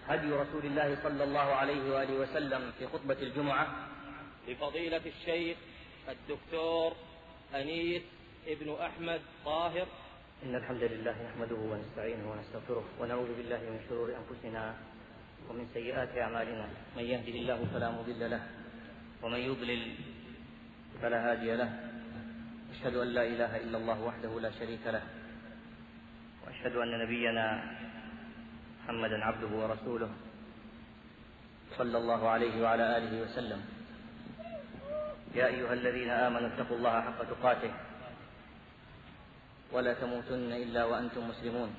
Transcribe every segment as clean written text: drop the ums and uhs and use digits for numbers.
هدي رسول الله صلى الله عليه وآله وسلم في خطبة الجمعة لفضيلة الشيخ الدكتور أنيس ابن أحمد طاهر. إن الحمد لله نحمده ونستعينه ونستغفره ونعوذ بالله من شرور أنفسنا ومن سيئات أعمالنا، من يهده الله فلا مضل له ومن يضلل فلا هادي له. أشهد أن لا إله إلا الله وحده لا شريك له، وأشهد أن نبينا محمدا عبده ورسوله صلى الله عليه وعلى آله وسلم. يا أيها الذين آمنوا اتقوا الله حق تقاته ولا تموتن إلا وأنتم مسلمون.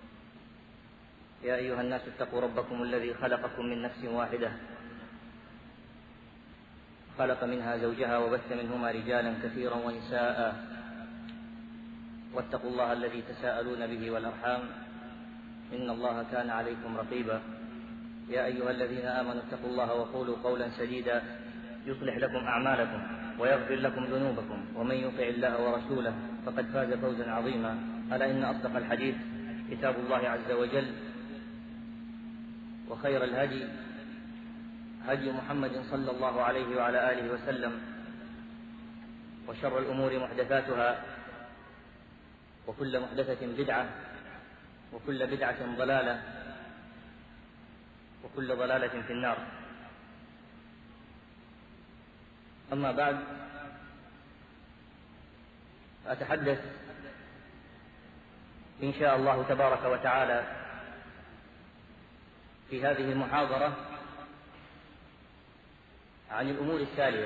يا أيها الناس اتقوا ربكم الذي خلقكم من نفس واحدة، خلق منها زوجها وبث منهما رجالا كثيرا ونساء، واتقوا الله الذي تساءلون به والأرحام إن الله كان عليكم رقيبا. يا أيها الذين آمنوا اتقوا الله وقولوا قولا سديدا يصلح لكم أعمالكم ويغفر لكم ذنوبكم، ومن يطع الله ورسوله فقد فاز فوزا عظيما. ألا إن أصدق الحديث كتاب الله عز وجل، وخير الهدي هدي محمد صلى الله عليه وعلى آله وسلم، وشر الأمور محدثاتها، وكل محدثة بدعة، وكل بدعة ضلالة، وكل ضلالة في النار. أما بعد، أتحدث إن شاء الله تبارك وتعالى في هذه المحاضرة عن الأمور التالية.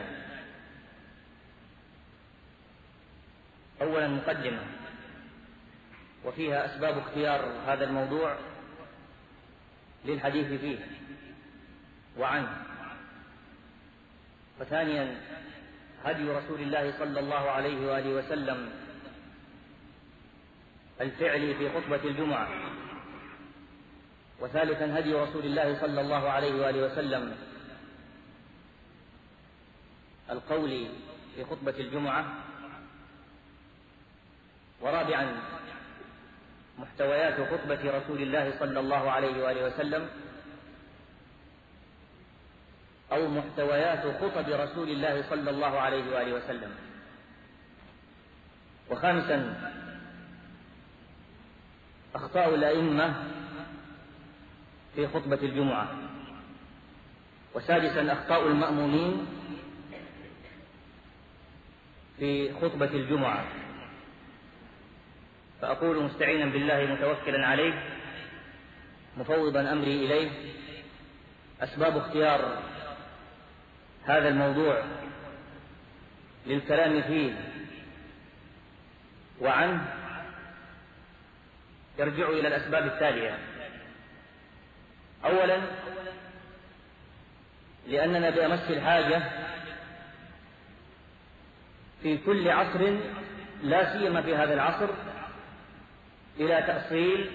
أولا مقدمة، وفيها أسباب اختيار هذا الموضوع للحديث فيه وعنه. وثانيا هدي رسول الله صلى الله عليه وآله وسلم الفعل في خطبة الجمعة. وثالثا هدي رسول الله صلى الله عليه وآله وسلم القول في خطبة الجمعة. ورابعا محتويات خطبة رسول الله صلى الله عليه وآله وسلم، أو محتويات خطب رسول الله صلى الله عليه وآله وسلم. وخامسا أخطاء الأئمة في خطبة الجمعة. وسادسا أخطاء المأمومين في خطبة الجمعة. فأقول مستعينا بالله متوكلا عليه مفوضا أمري إليه: أسباب اختيار هذا الموضوع للكلام فيه وعنه يرجع إلى الأسباب التالية. أولا، لأننا بأمس الحاجة في كل عصر، لا سيما في هذا العصر، إلى تأصيل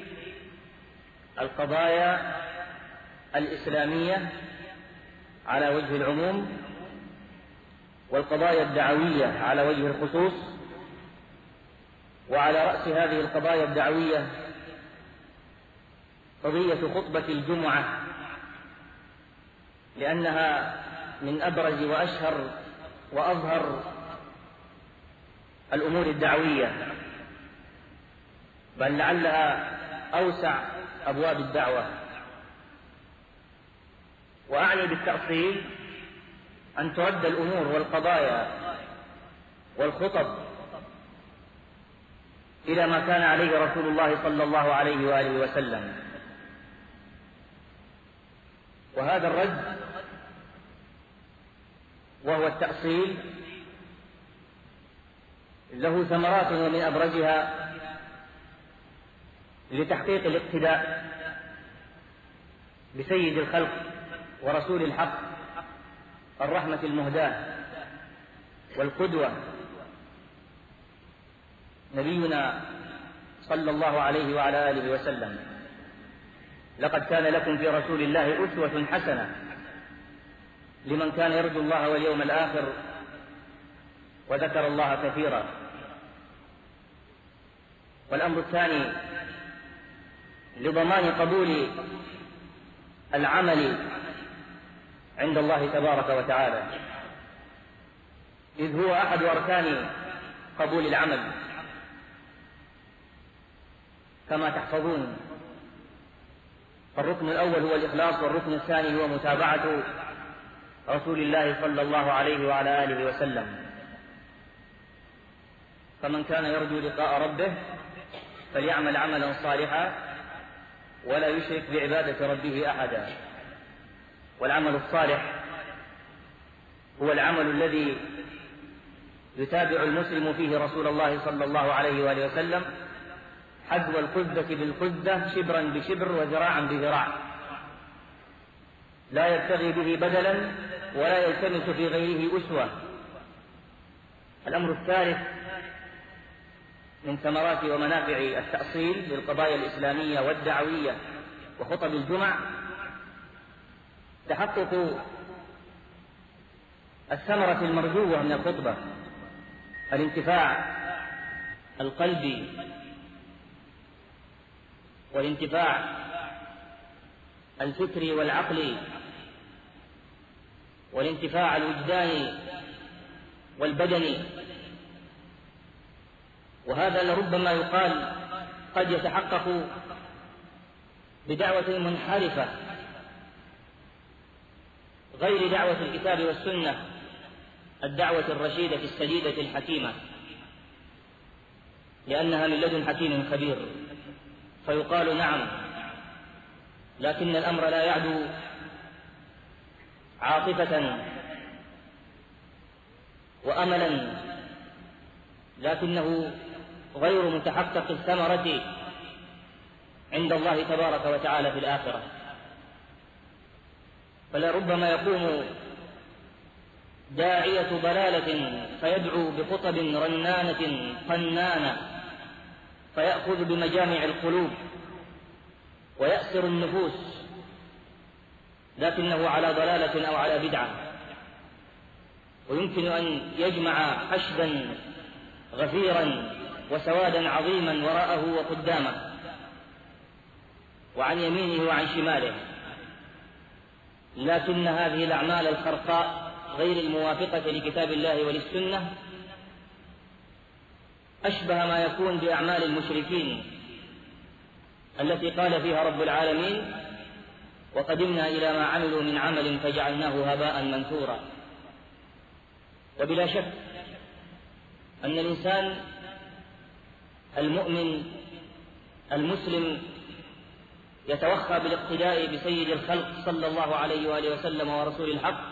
القضايا الإسلامية على وجه العموم، والقضايا الدعوية على وجه الخصوص. وعلى رأس هذه القضايا الدعوية قضية خطبة الجمعة، لأنها من أبرز وأشهر وأظهر الأمور الدعوية، بل لعلها أوسع أبواب الدعوة. وأعني بالتأصيل أن ترد الأمور والقضايا والخطب إلى ما كان عليه رسول الله صلى الله عليه وآله وسلم. وهذا الرد وهو التأصيل له ثمرات، ومن أبرزها لتحقيق الاقتداء بسيد الخلق ورسول الحق الرحمة المهداة والقدوة نبينا صلى الله عليه وعلى آله وسلم: لقد كان لكم في رسول الله أسوة حسنة لمن كان يرجو الله واليوم الآخر وذكر الله كثيرا. والأمر الثاني لضمان قبول العمل عند الله تبارك وتعالى، إذ هو أحد أركان قبول العمل كما تحفظون. فالركن الأول هو الإخلاص، والركن الثاني هو متابعة رسول الله صلى الله عليه وعلى آله وسلم. فمن كان يرجو لقاء ربه فليعمل عملا صالحا ولا يشرك بعبادة ربه أحدا. والعمل الصالح هو العمل الذي يتابع المسلم فيه رسول الله صلى الله عليه وآله وسلم حذو القذة بالقذة، شبرا بشبر وذراعا بذراع، لا يبتغي به بدلا ولا يلتمس في غيره أسوة. الأمر الثالث من ثمرات ومنافع التأصيل للقضايا الإسلامية والدعوية وخطب الجمع تحقق الثمرة المرجوة من الخطبة، الانتفاع القلبي والانتفاع الفكري والعقلي والانتفاع الوجداني والبدني. وهذا لربما يقال قد يتحقق بدعوة منحرفة غير دعوة الكتاب والسنة، الدعوة الرشيدة السديدة الحكيمة، لأنها من لدن حكيم خبير. فيقال نعم، لكن الأمر لا يعدو عاطفة وأملا، لكنه غير متحقق الثمرة عند الله تبارك وتعالى في الآخرة. فلربما يقوم داعية ضلالة فيدعو بخطب رنانة قنانة فيأخذ بمجامع القلوب ويأسر النفوس، لكنه على ضلالة أو على بدعة، ويمكن أن يجمع حشدا غفيرا وسوادا عظيما وراءه وقدامه وعن يمينه وعن شماله، لكن هذه الأعمال الخرقاء غير الموافقة لكتاب الله وللسنة أشبه ما يكون بأعمال المشركين التي قال فيها رب العالمين: وقدمنا إلى ما عملوا من عمل فجعلناه هباء منثورا. وبلا شك أن الإنسان المؤمن المسلم يتوخى بالاقتداء بسيد الخلق صلى الله عليه وآله وسلم ورسول الحق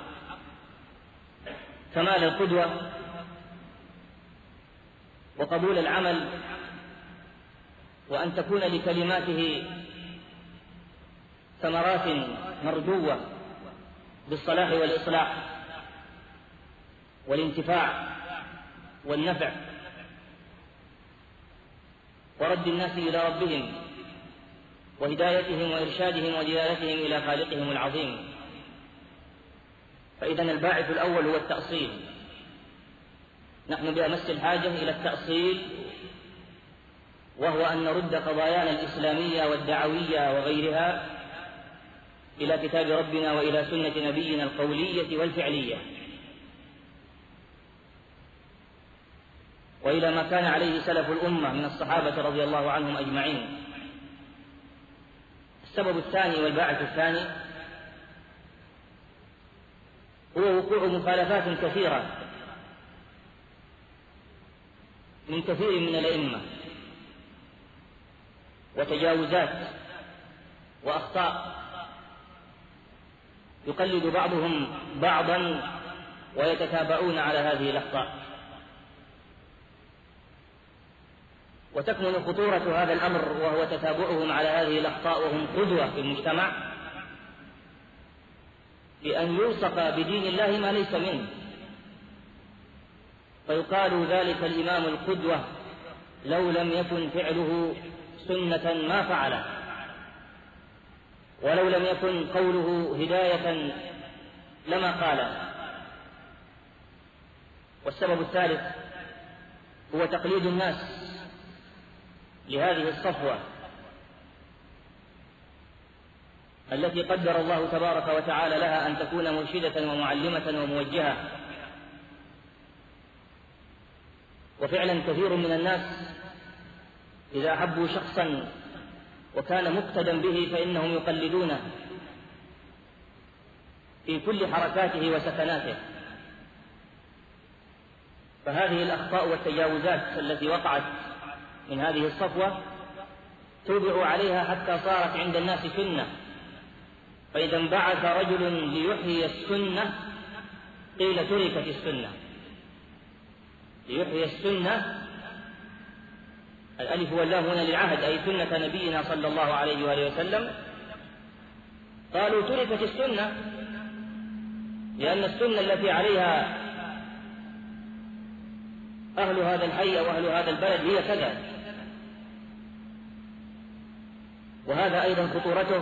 كمال القدوة وقبول العمل، وأن تكون لكلماته ثمرات مرجوة بالصلاح والإصلاح والانتفاع والنفع ورد الناس إلى ربهم وهدايتهم وإرشادهم ودلالتهم إلى خالقهم العظيم. فإذن الباعث الأول هو التأصيل. نحن بأمس الحاجة إلى التأصيل، وهو أن نرد قضايانا الإسلامية والدعوية وغيرها إلى كتاب ربنا وإلى سنة نبينا القولية والفعلية، وإلى ما كان عليه سلف الأمة من الصحابة رضي الله عنهم أجمعين. السبب الثاني والباعث الثاني هو وقوع مخالفات كثيرة من كثير من الأئمة وتجاوزات وأخطاء يقلد بعضهم بعضا ويتتابعون على هذه الأخطاء. وتكمن خطورة هذا الأمر وهو تتابعهم على هذه الأخطاء وهم قدوة في المجتمع بأن يوصف بدين الله ما ليس منه، فيقال ذلك الإمام القدوة لو لم يكن فعله سنة ما فعله، ولو لم يكن قوله هداية لما قاله. والسبب الثالث هو تقليد الناس لهذه الصفوة التي قدر الله تبارك وتعالى لها أن تكون مرشدة ومعلمة وموجهة. وفعلا كثير من الناس إذا أحبوا شخصا وكان مقتدى به فإنهم يقلدونه في كل حركاته وسكناته. فهذه الأخطاء والتجاوزات التي وقعت من هذه الصفوة توبع عليها حتى صارت عند الناس سنة. فإذا انبعث رجل ليحيي السنة قيل تركت السنة. ليحيي السنة، الألف واللام هنا للعهد، أي سنة نبينا صلى الله عليه وآله وسلم. قالوا تركت السنة لأن السنة التي عليها أهل هذا الحي أو أهل هذا البلد هي كذا. وهذا أيضا خطورته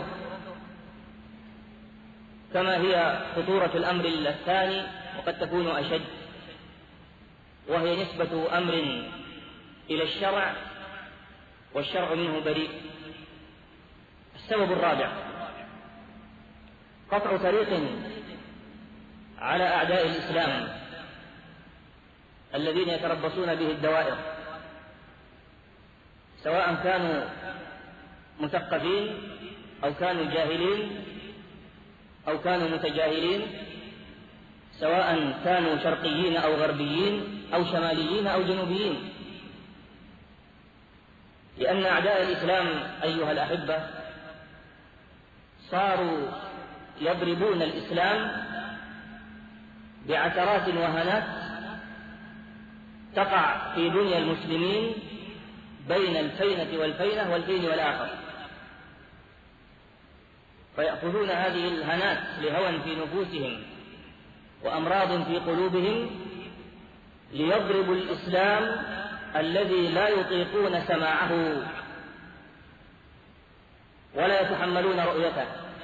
كما هي خطورة الأمر الثاني، وقد تكون أشد، وهي نسبة أمر إلى الشرع والشرع منه بريء. السبب الرابع قطع طريق على أعداء الإسلام الذين يتربصون به الدوائر، سواء كانوا مثقفين أو كانوا جاهلين أو كانوا متجاهلين، سواء كانوا شرقيين أو غربيين أو شماليين أو جنوبيين. لأن أعداء الإسلام أيها الأحبة صاروا يضربون الإسلام بعثرات وهنات تقع في دنيا المسلمين بين الفينة والفينة والحين والآخر، فيأخذون هذه الهنات لهوى في نفوسهم وأمراض في قلوبهم ليضربوا الإسلام الذي لا يطيقون سماعه ولا يتحملون رؤيته.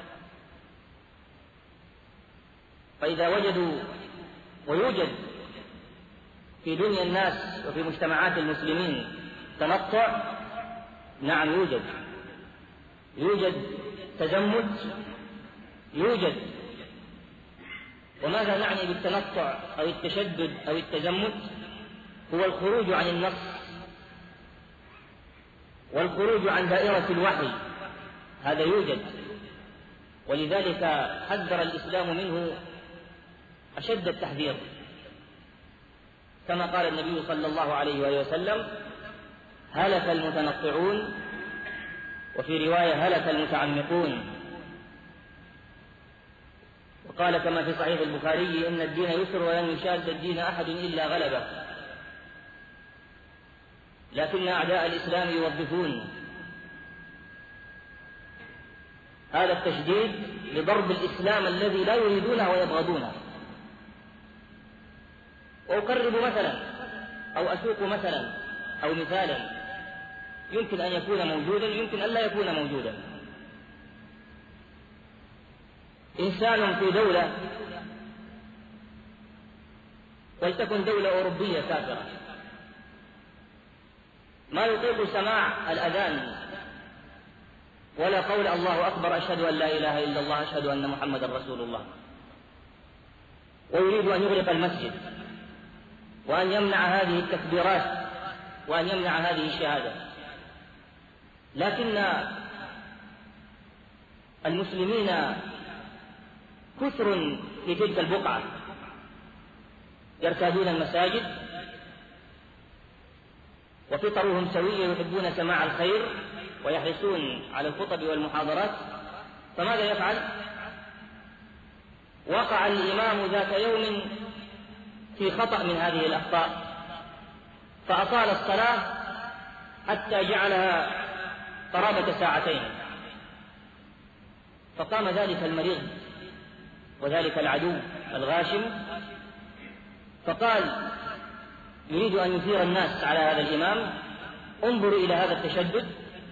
فإذا وجدوا، ويوجد في دنيا الناس وفي مجتمعات المسلمين تنطع، نعم يوجد تزمت، يوجد. وماذا نعني بالتنطع أو التشدد أو التزمت؟ هو الخروج عن النص والخروج عن دائرة الوحي، هذا يوجد. ولذلك حذر الإسلام منه أشد التحذير، كما قال النبي صلى الله عليه وآله وسلم: هلك المتنطعون، وفي رواية هلك المتعمقون. وقال كما في صحيح البخاري: إن الدين يسر ولن يشاد الدين أحد إلا غلبه. لكن أعداء الإسلام يوظفون هذا التشديد لضرب الإسلام الذي لا يريدونه ويبغضونه. وأقرب مثلا أو أسوق مثلا أو مثالا يمكن أن يكون موجودا، يمكن أن لا يكون موجودا. إنسان في دولة، ولتكن دولة أوروبية كافرة، ما يطيق سماع الأذان ولا قول الله أكبر أشهد أن لا إله إلا الله أشهد أن محمد رسول الله، ويريد أن يغلق المسجد وأن يمنع هذه التكبيرات وأن يمنع هذه الشهادة. لكن المسلمين كثر في تلك البقعة، يرتادون المساجد وفطرهم سوية، يحبون سماع الخير ويحرصون على الخطب والمحاضرات. فماذا يفعل؟ وقع الإمام ذات يوم في خطأ من هذه الأخطاء، فأطال الصلاة حتى جعلها قرابة ساعتين. فقام ذلك المريض وذلك العدو الغاشم فقال: يريد أن يثير الناس على هذا الإمام، انظروا إلى هذا التشدد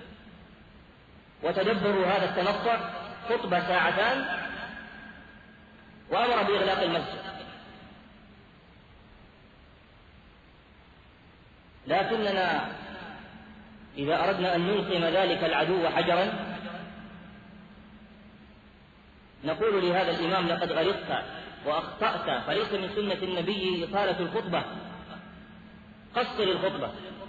وتدبروا هذا التنطع، خطبة ساعتان، وأمر بإغلاق المسجد. لكننا إذا أردنا أن نلقم ذلك العدو حجرا نقول لهذا الإمام: لقد غلطت وأخطأت، فليس من سنة النبي إطالة الخطبة، قصر الخطبة،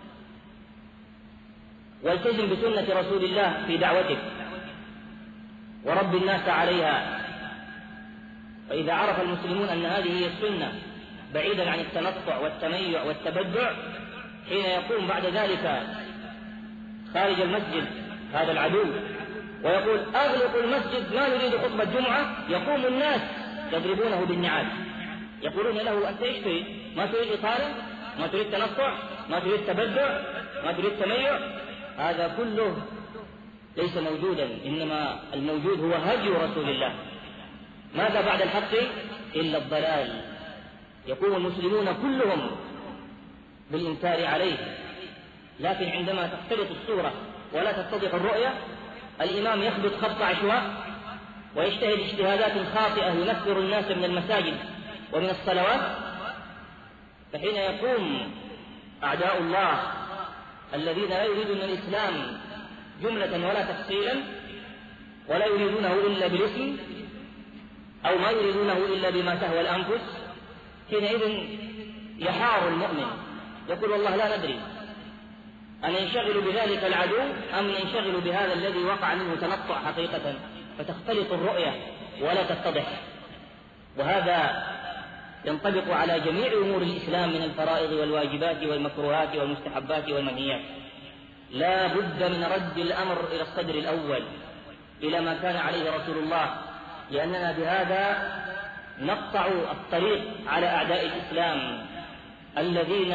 والتزم بسنة رسول الله في دعوتك ورب الناس عليها. فإذا عرف المسلمون أن هذه هي السنة بعيدا عن التنطع والتميع والتبدع، حين يقوم بعد ذلك خارج المسجد هذا العدو ويقول: أغلق المسجد، ما نريد خطبة جمعة، يقوم الناس يضربونه بالنعال، يقولون له: أنت إيش تريد؟ ما تريد إطالة؟ ما تريد تنطع؟ ما تريد تبدع؟ ما تريد تميع؟ هذا كله ليس موجودا، إنما الموجود هو هدي رسول الله. ماذا بعد الحق إلا الضلال؟ يقوم المسلمون كلهم بالإنكار عليه، لكن عندما تختلط الصورة ولا تتضح الرؤية، الإمام يخبط خبط عشواء ويجتهد اجتهادات خاطئة ينفر الناس من المساجد ومن الصلوات. فحين يقوم أعداء الله الذين لا يريدون الإسلام جملة ولا تفصيلا، ولا يريدونه إلا بالاسم، أو ما يريدونه إلا بما تهوى الأنفس، حينئذ يحار المؤمن يقول: والله لا ندري أن ينشغل بذلك العدو أم ينشغل بهذا الذي وقع منه تنطع حقيقة، فتختلط الرؤية ولا تتضح. وهذا ينطبق على جميع أمور الإسلام من الفرائض والواجبات والمكروهات والمستحبات والمنهيات. لا بد من رد الأمر إلى الصدر الأول، إلى ما كان عليه رسول الله، لأننا بهذا نقطع الطريق على أعداء الإسلام الذين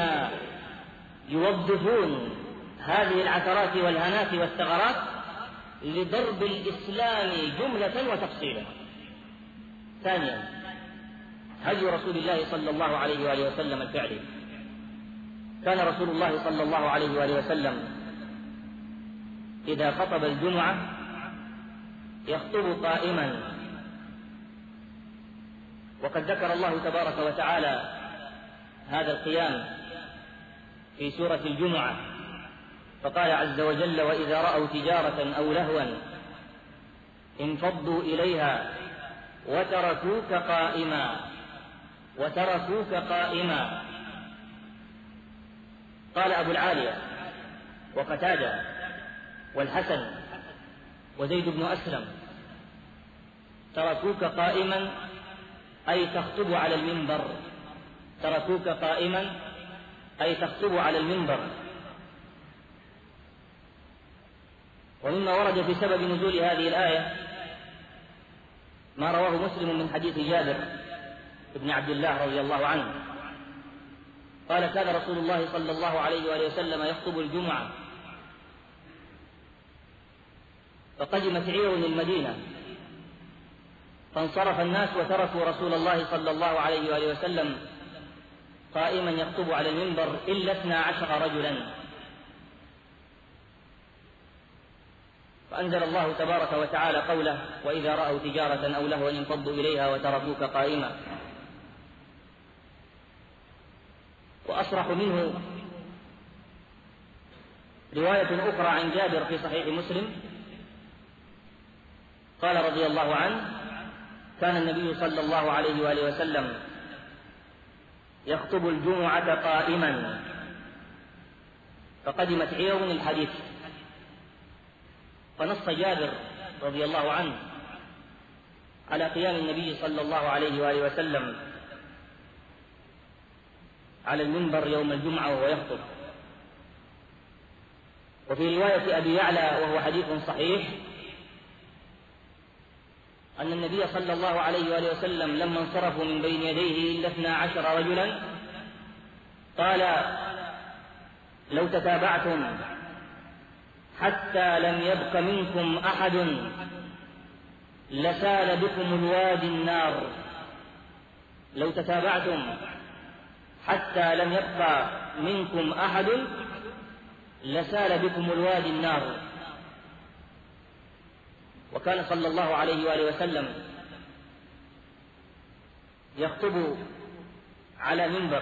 يوظفون هذه العثرات والهنات والثغرات لضرب الإسلام جملة وتفصيلا. ثانيا، هدي رسول الله صلى الله عليه وآله وسلم الفعلي. كان رسول الله صلى الله عليه وآله وسلم إذا خطب الجمعة يخطب قائما، وقد ذكر الله تبارك وتعالى هذا القيام في سورة الجمعة، فقال عز وجل: وإذا رأوا تجارة أو لهوا انفضوا إليها وتركوك قائما. قال أبو العالية وقتادة والحسن وزيد بن أسلم: تركوك قائما أي تخطب على المنبر، تركوك قائما أي تخطب على المنبر. ومما ورد في سبب نزول هذه الآية ما رواه مسلم من حديث جابر بن عبد الله رضي الله عنه قال: كان رسول الله صلى الله عليه وآله وسلم يخطب الجمعة، فقدمت عير المدينة، فانصرف الناس وتركوا رسول الله صلى الله عليه وآله وسلم قائما يخطب على المنبر إلا 12 رجلا. فأنزل الله تبارك وتعالى قوله: وإذا رأوا تجارة أو لهوا انفضوا إليها وتركوك قائما. وأصرح منه رواية أخرى عن جابر في صحيح مسلم قال رضي الله عنه: كان النبي صلى الله عليه وآله وسلم يخطب الجمعة قائما، فقدمت عير الحديث، فنص جابر رضي الله عنه على قيام النبي صلى الله عليه وآله وسلم على المنبر يوم الجمعة وهو يخطب. وفي رواية أبي يعلى وهو حديث صحيح أن النبي صلى الله عليه وآله وسلم لما انصرفوا من بين يديه إلا 12 رجلا قال: لو تتابعتم حتى لم يبق منكم أحد لسال بكم الوادي النار. لو تتابعتم حتى لم يبق منكم أحد لسال بكم الوادي النار. وكان صلى الله عليه وآله وسلم يخطب على منبر،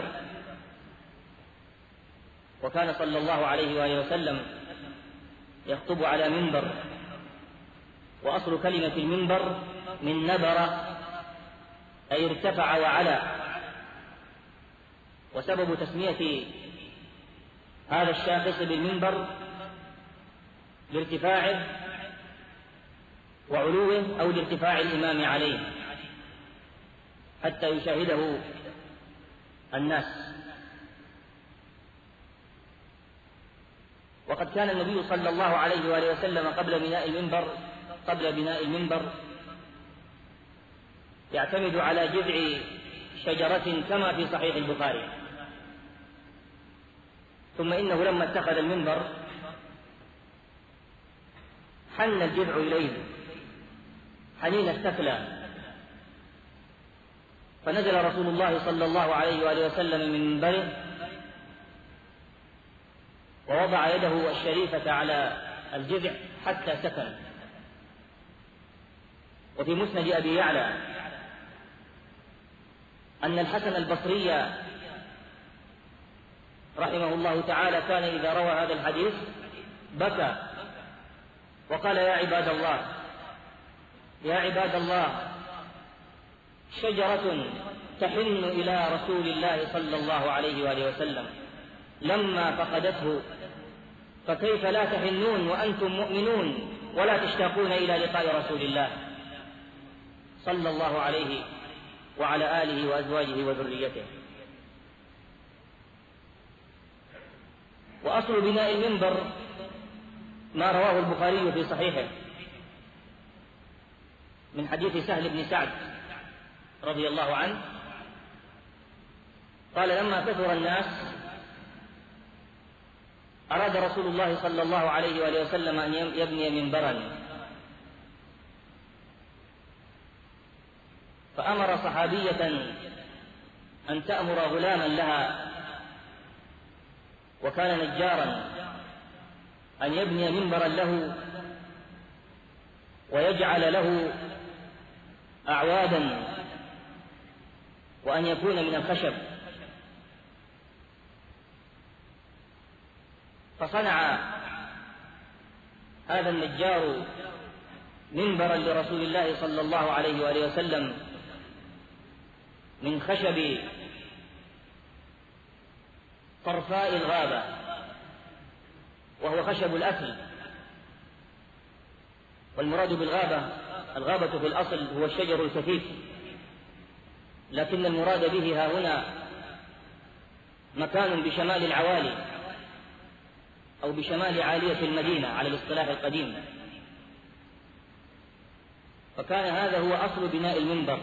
وكان صلى الله عليه وآله وسلم يخطب على منبر، وأصل كلمة المنبر من نبر أي ارتفع وعلى. وسبب تسمية هذا الشاخص بالمنبر لارتفاعه وعلوه أو لارتفاع الإمام عليه حتى يشاهده الناس. وقد كان النبي صلى الله عليه وآله وسلم قبل بناء المنبر يعتمد على جذع شجرة كما في صحيح البخاري، ثم إنه لما اتخذ المنبر حن الجذع إليه حنين الثكلى، فنزل رسول الله صلى الله عليه وآله وسلم من منبره ووضع يده الشريفة على الجذع حتى سكن. وفي مسند أبي يعلى أن الحسن البصري رحمه الله تعالى كان إذا روى هذا الحديث بكى وقال: يا عباد الله، شجرة تحن إلى رسول الله صلى الله عليه وآله وسلم لما فقدته، فكيف لا تحنون وأنتم مؤمنون ولا تشتاقون إلى لقاء رسول الله صلى الله عليه وعلى آله وأزواجه وذريته. وأصل بناء المنبر ما رواه البخاري في صحيحه من حديث سهل بن سعد رضي الله عنه قال: لما كثر الناس أراد رسول الله صلى الله عليه وآله وسلم أن يبني منبرا، فأمر صحابية أن تأمر غلاما لها وكان نجارا أن يبني منبرا له ويجعل له أعوادا وأن يكون من الخشب. فصنع هذا النجار منبرا لرسول الله صلى الله عليه وآله وسلم من خشب طرفاء الغابة، وهو خشب الأكل. والمراد الغابة في الأصل هو الشجر الكثيف، لكن المراد به ها هنا مكان بشمال العوالي أو بشمال عالية المدينة على الاصطلاح القديم. فكان هذا هو أصل بناء المنبر،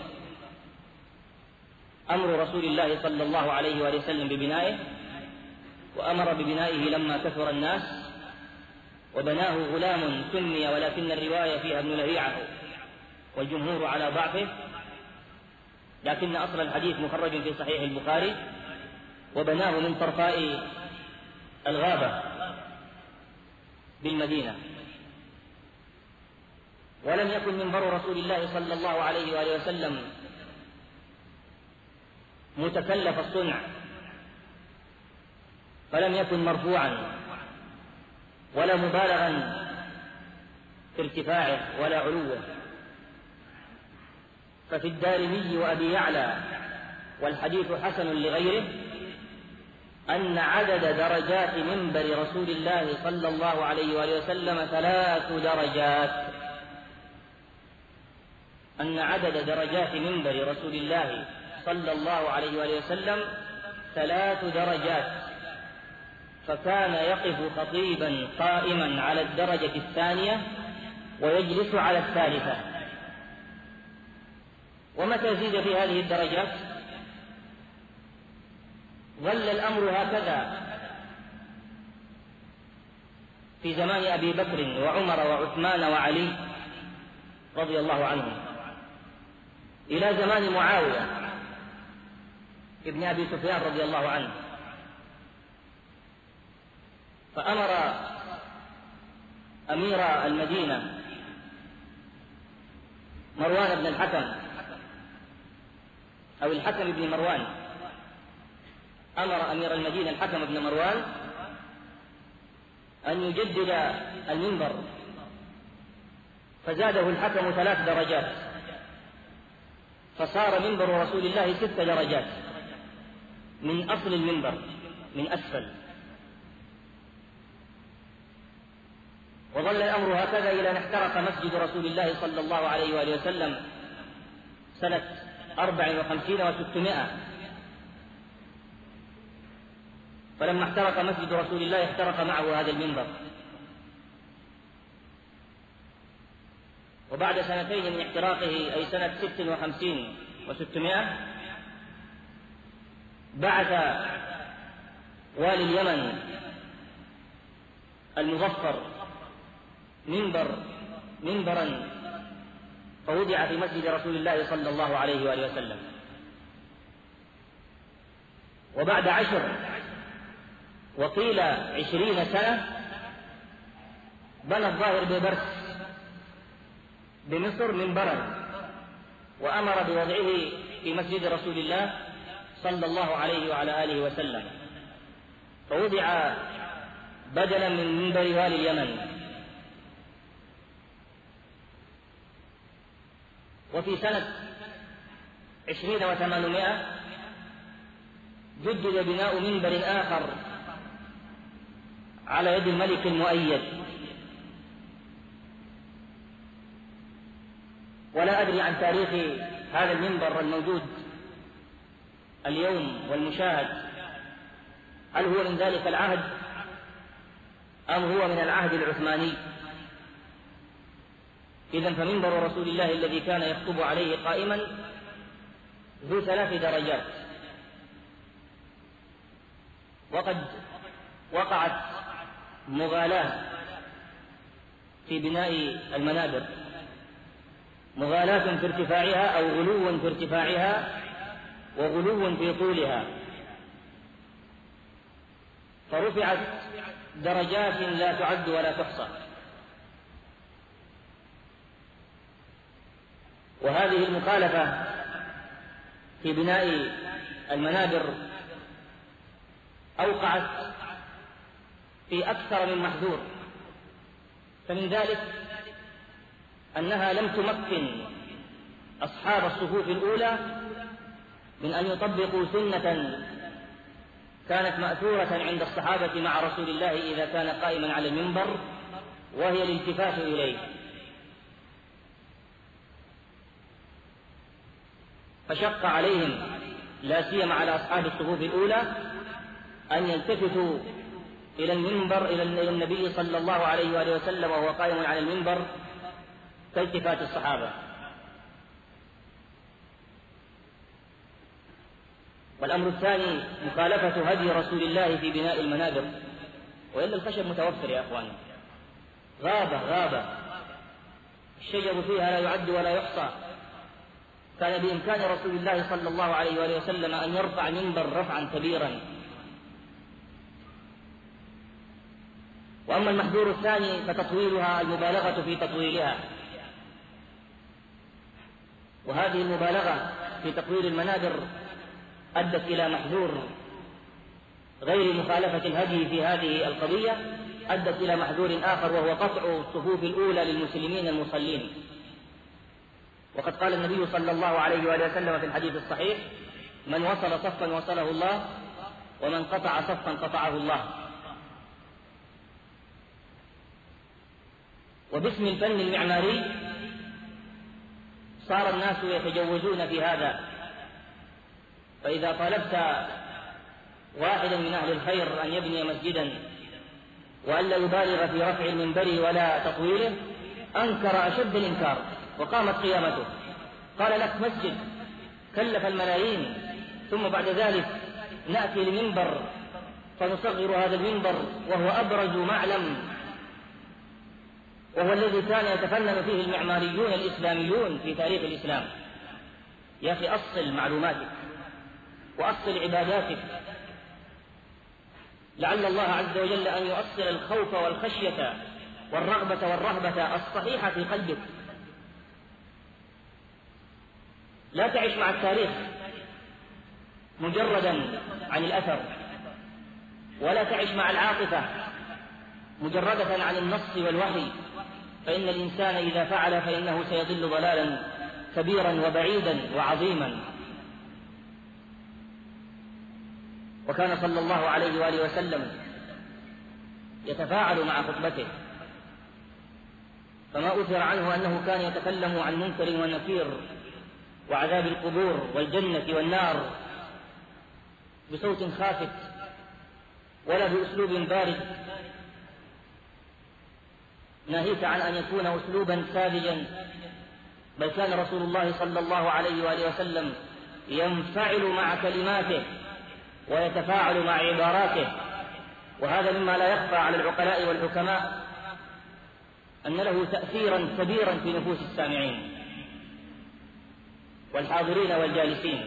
أمر رسول الله صلى الله عليه وآله وسلم ببنائه، وأمر ببنائه لما كثر الناس، وبناه غلام سمي ولكن الرواية فيها ابن لهيعة والجمهور على ضعفه، لكن أصل الحديث مخرج في صحيح البخاري، وبناه من طرفاء الغابة بالمدينة. ولم يكن منبر رسول الله صلى الله عليه وآله وسلم متكلف الصنع، فلم يكن مرفوعا ولا مبالغا في ارتفاعه ولا علوه. ففي الدارمي وأبي يعلى والحديث حسن لغيره أن عدد درجات منبر رسول الله صلى الله عليه وآله وسلم 3 درجات. أن عدد درجات منبر رسول الله صلى الله عليه وآله وسلم 3 درجات، فكان يقف خطيبا قائما على الدرجة الثانية ويجلس على الثالثة. ومتى زيد في هذه الدرجات ظل الأمر هكذا في زمان أبي بكر وعمر وعثمان وعلي رضي الله عنهم، إلى زمان معاوية ابن أبي سفيان رضي الله عنه. فأمر أمير المدينة مروان بن الحكم أو الحكم بن مروان، أمر أمير المدينة الحكم بن مروان أن يجدد المنبر، فزاده الحكم 3 درجات، فصار منبر رسول الله 6 درجات من أصل المنبر من أسفل، وظل الأمر هكذا إلى أن احترق مسجد رسول الله صلى الله عليه وآله وسلم سنة 54 و600. فلما احترق مسجد رسول الله احترق معه هذا المنبر. وبعد 2 من احتراقه أي سنة 56 و600 بعث والي اليمن المظفر منبرا فوضع في مسجد رسول الله صلى الله عليه وآله وسلم. وبعد 10 وقيل 20 سنة بنى الظاهر ببرس بمصر منبرا، وأمر بوضعه في مسجد رسول الله صلى الله عليه وعلى آله وسلم، فوضع بدلا من منبر والي اليمن. وفي سنة 20 و800 جدد بناء منبر آخر على يد الملك المؤيد، ولا أدري عن تاريخ هذا المنبر الموجود اليوم والمشاهد، هل هو من ذلك العهد أم هو من العهد العثماني؟ إذن فمنبر رسول الله الذي كان يخطب عليه قائما ذو 3 درجات. وقد وقعت مغالاة في بناء المنابر، مغالاة في ارتفاعها أو غلو في ارتفاعها وغلو في طولها، فرفعت درجات لا تعد ولا تحصى. وهذه المخالفة في بناء المنابر أوقعت في أكثر من محذور، فمن ذلك أنها لم تمكن أصحاب الصفوف الأولى من أن يطبقوا سنة كانت مأثورة عند الصحابة مع رسول الله إذا كان قائما على المنبر، وهي الالتفات إليه. فشق عليهم لا سيما على أصحاب الصفوف الأولى أن يلتفتوا إلى المنبر إلى النبي صلى الله عليه وآله وسلم وهو قائم على المنبر كالتفات الصحابة. والأمر الثاني مخالفة هدي رسول الله في بناء المنابر، وإلا الخشب متوفر يا أخوان، غابة الشجر فيها لا يعد ولا يحصى. كان بإمكان رسول الله صلى الله عليه وآله وسلم أن يرفع منبر رفعا كبيرا. وأما المحذور الثاني فتطويلها، المبالغة في تطويلها، وهذه المبالغة في تطويل المنابر أدت إلى محذور غير مخالفة الهدي في هذه القضية، أدت إلى محذور آخر وهو قطع الصفوف الأولى للمسلمين المصلين. وقد قال النبي صلى الله عليه وآله وسلم في الحديث الصحيح: من وصل صفا وصله الله، ومن قطع صفا قطعه الله. وباسم الفن المعماري صار الناس يتجوزون في هذا، فإذا طالبت واحدا من أهل الخير أن يبني مسجدا وألا يبالغ في رفع المنبر ولا تطويله أنكر أشد الإنكار، وقامت قيامته. قال: لك مسجد كلف الملايين، ثم بعد ذلك نأتي لمنبر فنصغر هذا المنبر وهو أبرز معلم، وهو الذي كان يتفنن فيه المعماريون الإسلاميون في تاريخ الإسلام. يا أخي أصل معلوماتك وأصل عباداتك، لعل الله عز وجل أن يؤصل الخوف والخشية والرغبة والرهبة الصحيحة في قلبك. لا تعش مع التاريخ مجردا عن الأثر، ولا تعش مع العاطفة مجردة عن النص والوحي، فإن الإنسان إذا فعل فإنه سيضل ضلالا كبيرا وبعيدا وعظيما. وكان صلى الله عليه وآله وسلم يتفاعل مع خطبته، فما أثر عنه أنه كان يتكلم عن منكر ونكير وعذاب القبور والجنة والنار بصوت خافت ولا بأسلوب بارد، ناهيك عن أن يكون أسلوبا ساذجا، بل كان رسول الله صلى الله عليه وآله وسلم ينفعل مع كلماته ويتفاعل مع عباراته. وهذا مما لا يخفى على العقلاء والحكماء أن له تأثيرا كبيرا في نفوس السامعين والحاضرين والجالسين.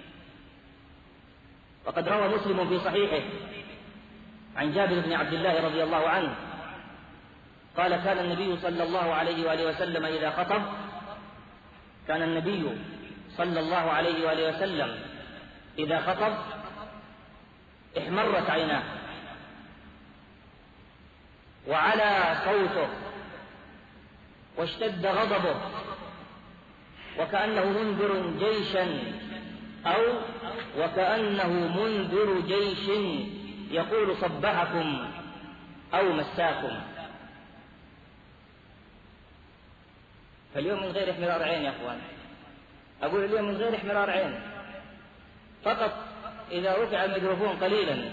وقد روى مسلم في صحيحه عن جابر بن عبد الله رضي الله عنه قال: كان النبي صلى الله عليه وآله وسلم إذا خطب كان النبي صلى الله عليه وآله وسلم إذا خطب احمرت عيناه وعلى صوته واشتد غضبه، وكأنه منذر جيشا أو وكأنه منذر جيش يقول صبحكم أو مساكم. فاليوم من غير احمرار عين يا أخوان، أقول اليوم من غير احمرار عين، فقط إذا رفع الميكروفون قليلا،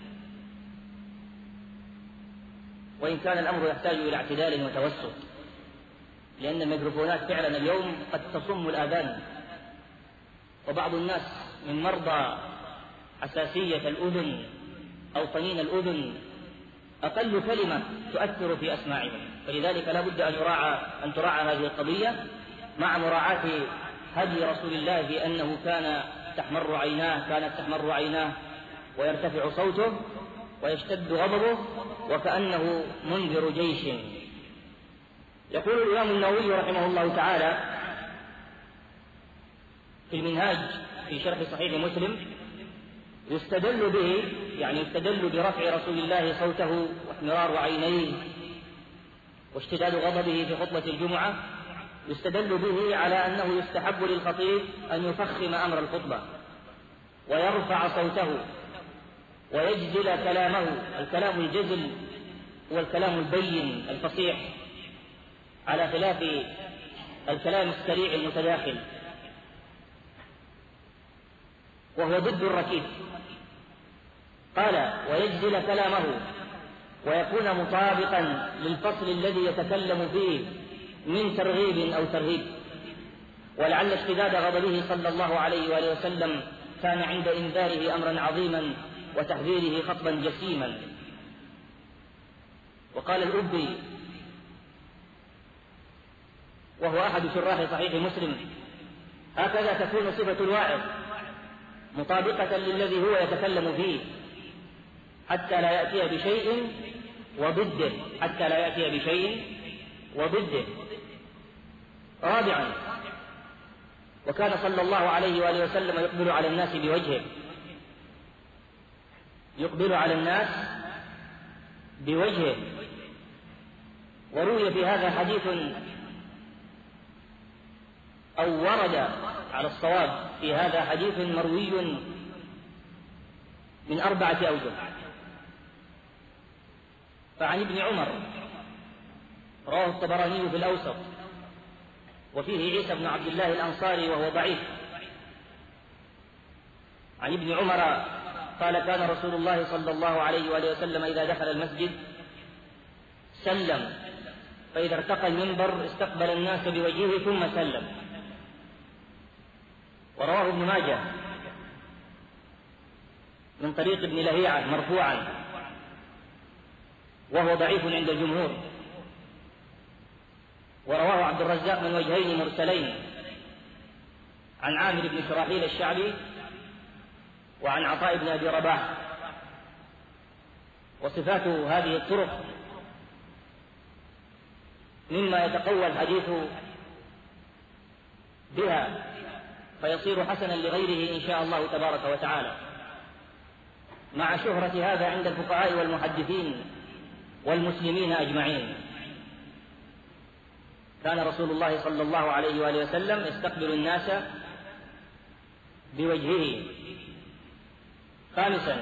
وإن كان الأمر يحتاج إلى اعتدال وتوسط، لأن الميكروفونات فعلا اليوم قد تصم الآذان، وبعض الناس من مرضى حساسية الأذن أو طنين الأذن أقل كلمة تؤثر في أسماعهم، فلذلك لا بد أن تراعى هذه القضية مع مراعاة هدي رسول الله بأنه كانت تحمر عيناه ويرتفع صوته ويشتد غضبه وكأنه منذر جيش. يقول الإمام النووي رحمه الله تعالى في المنهاج في شرح صحيح مسلم: يستدل به، يعني يستدل برفع رسول الله صوته واحمرار عينيه واشتداد غضبه في خطبة الجمعة، يستدل به على أنه يستحب للخطيب أن يفخم أمر الخطبة ويرفع صوته ويجزل كلامه. الكلام الجزل هو الكلام البين الفصيح، على خلاف الكلام السريع المتداخل، وهو ضد الركيك. قال: ويجزل كلامه ويكون مطابقا للفصل الذي يتكلم فيه من ترغيب أو ترهيب. ولعل اشتداد غضبه صلى الله عليه وآله وسلم كان عند إنذاره أمرا عظيما وتحذيره خطبا جسيما. وقال الأبي وهو أحد شراح صحيح مسلم: هكذا تكون صفة الواعظ، مطابقة للذي هو يتكلم فيه حتى لا يأتي بشيء وضده. رابعا: وكان صلى الله عليه وآله وسلم يقبل على الناس بوجهه. وروي في هذا حديث، أو ورد على الصواب في هذا حديث مروي من 4 أوجه. فعن ابن عمر رواه الطبراني في الأوسط، وفيه عيسى بن عبد الله الأنصاري وهو ضعيف. عن ابن عمر قال: كان رسول الله صلى الله عليه وآله وسلم إذا دخل المسجد سلم، فإذا ارتقى المنبر استقبل الناس بوجهه ثم سلم. ورواه ابن ماجه من طريق ابن لهيعة مرفوعا، وهو ضعيف عند الجمهور. ورواه عبد الرزاق من وجهين مرسلين عن عامر بن شراحيل الشعبي وعن عطاء بن أبي رباح. وصفات هذه الطرق مما يتقوى الحديث بها فيصير حسنا لغيره إن شاء الله تبارك وتعالى، مع شهرة هذا عند الفقهاء والمحدثين والمسلمين أجمعين. كان رسول الله صلى الله عليه وآله وسلم يستقبل الناس بوجهه. خامسا،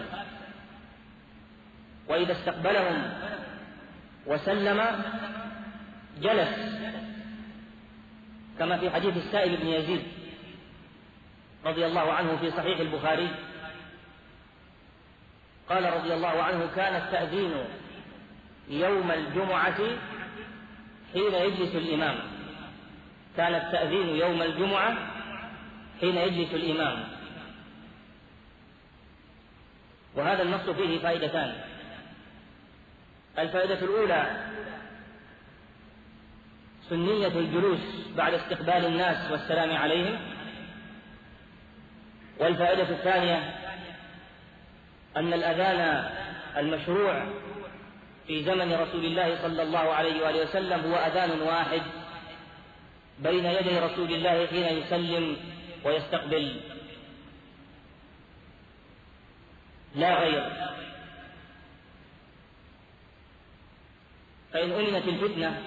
وإذا استقبلهم وسلم جلس، كما في حديث السائب بن يزيد رضي الله عنه في صحيح البخاري، قال رضي الله عنه: كان التأذين يوم الجمعة حين يجلس الإمام. كان التأذين يوم الجمعة حين يجلس الإمام. وهذا النص فيه فائدتان. الفائدة الأولى سنية الجلوس بعد استقبال الناس والسلام عليهم. والفائدة الثانية أن الأذان المشروع في زمن رسول الله صلى الله عليه وآله وسلم هو أذان واحد بين يدي رسول الله حين يسلم ويستقبل، لا غير. فإن أمنت الفتنة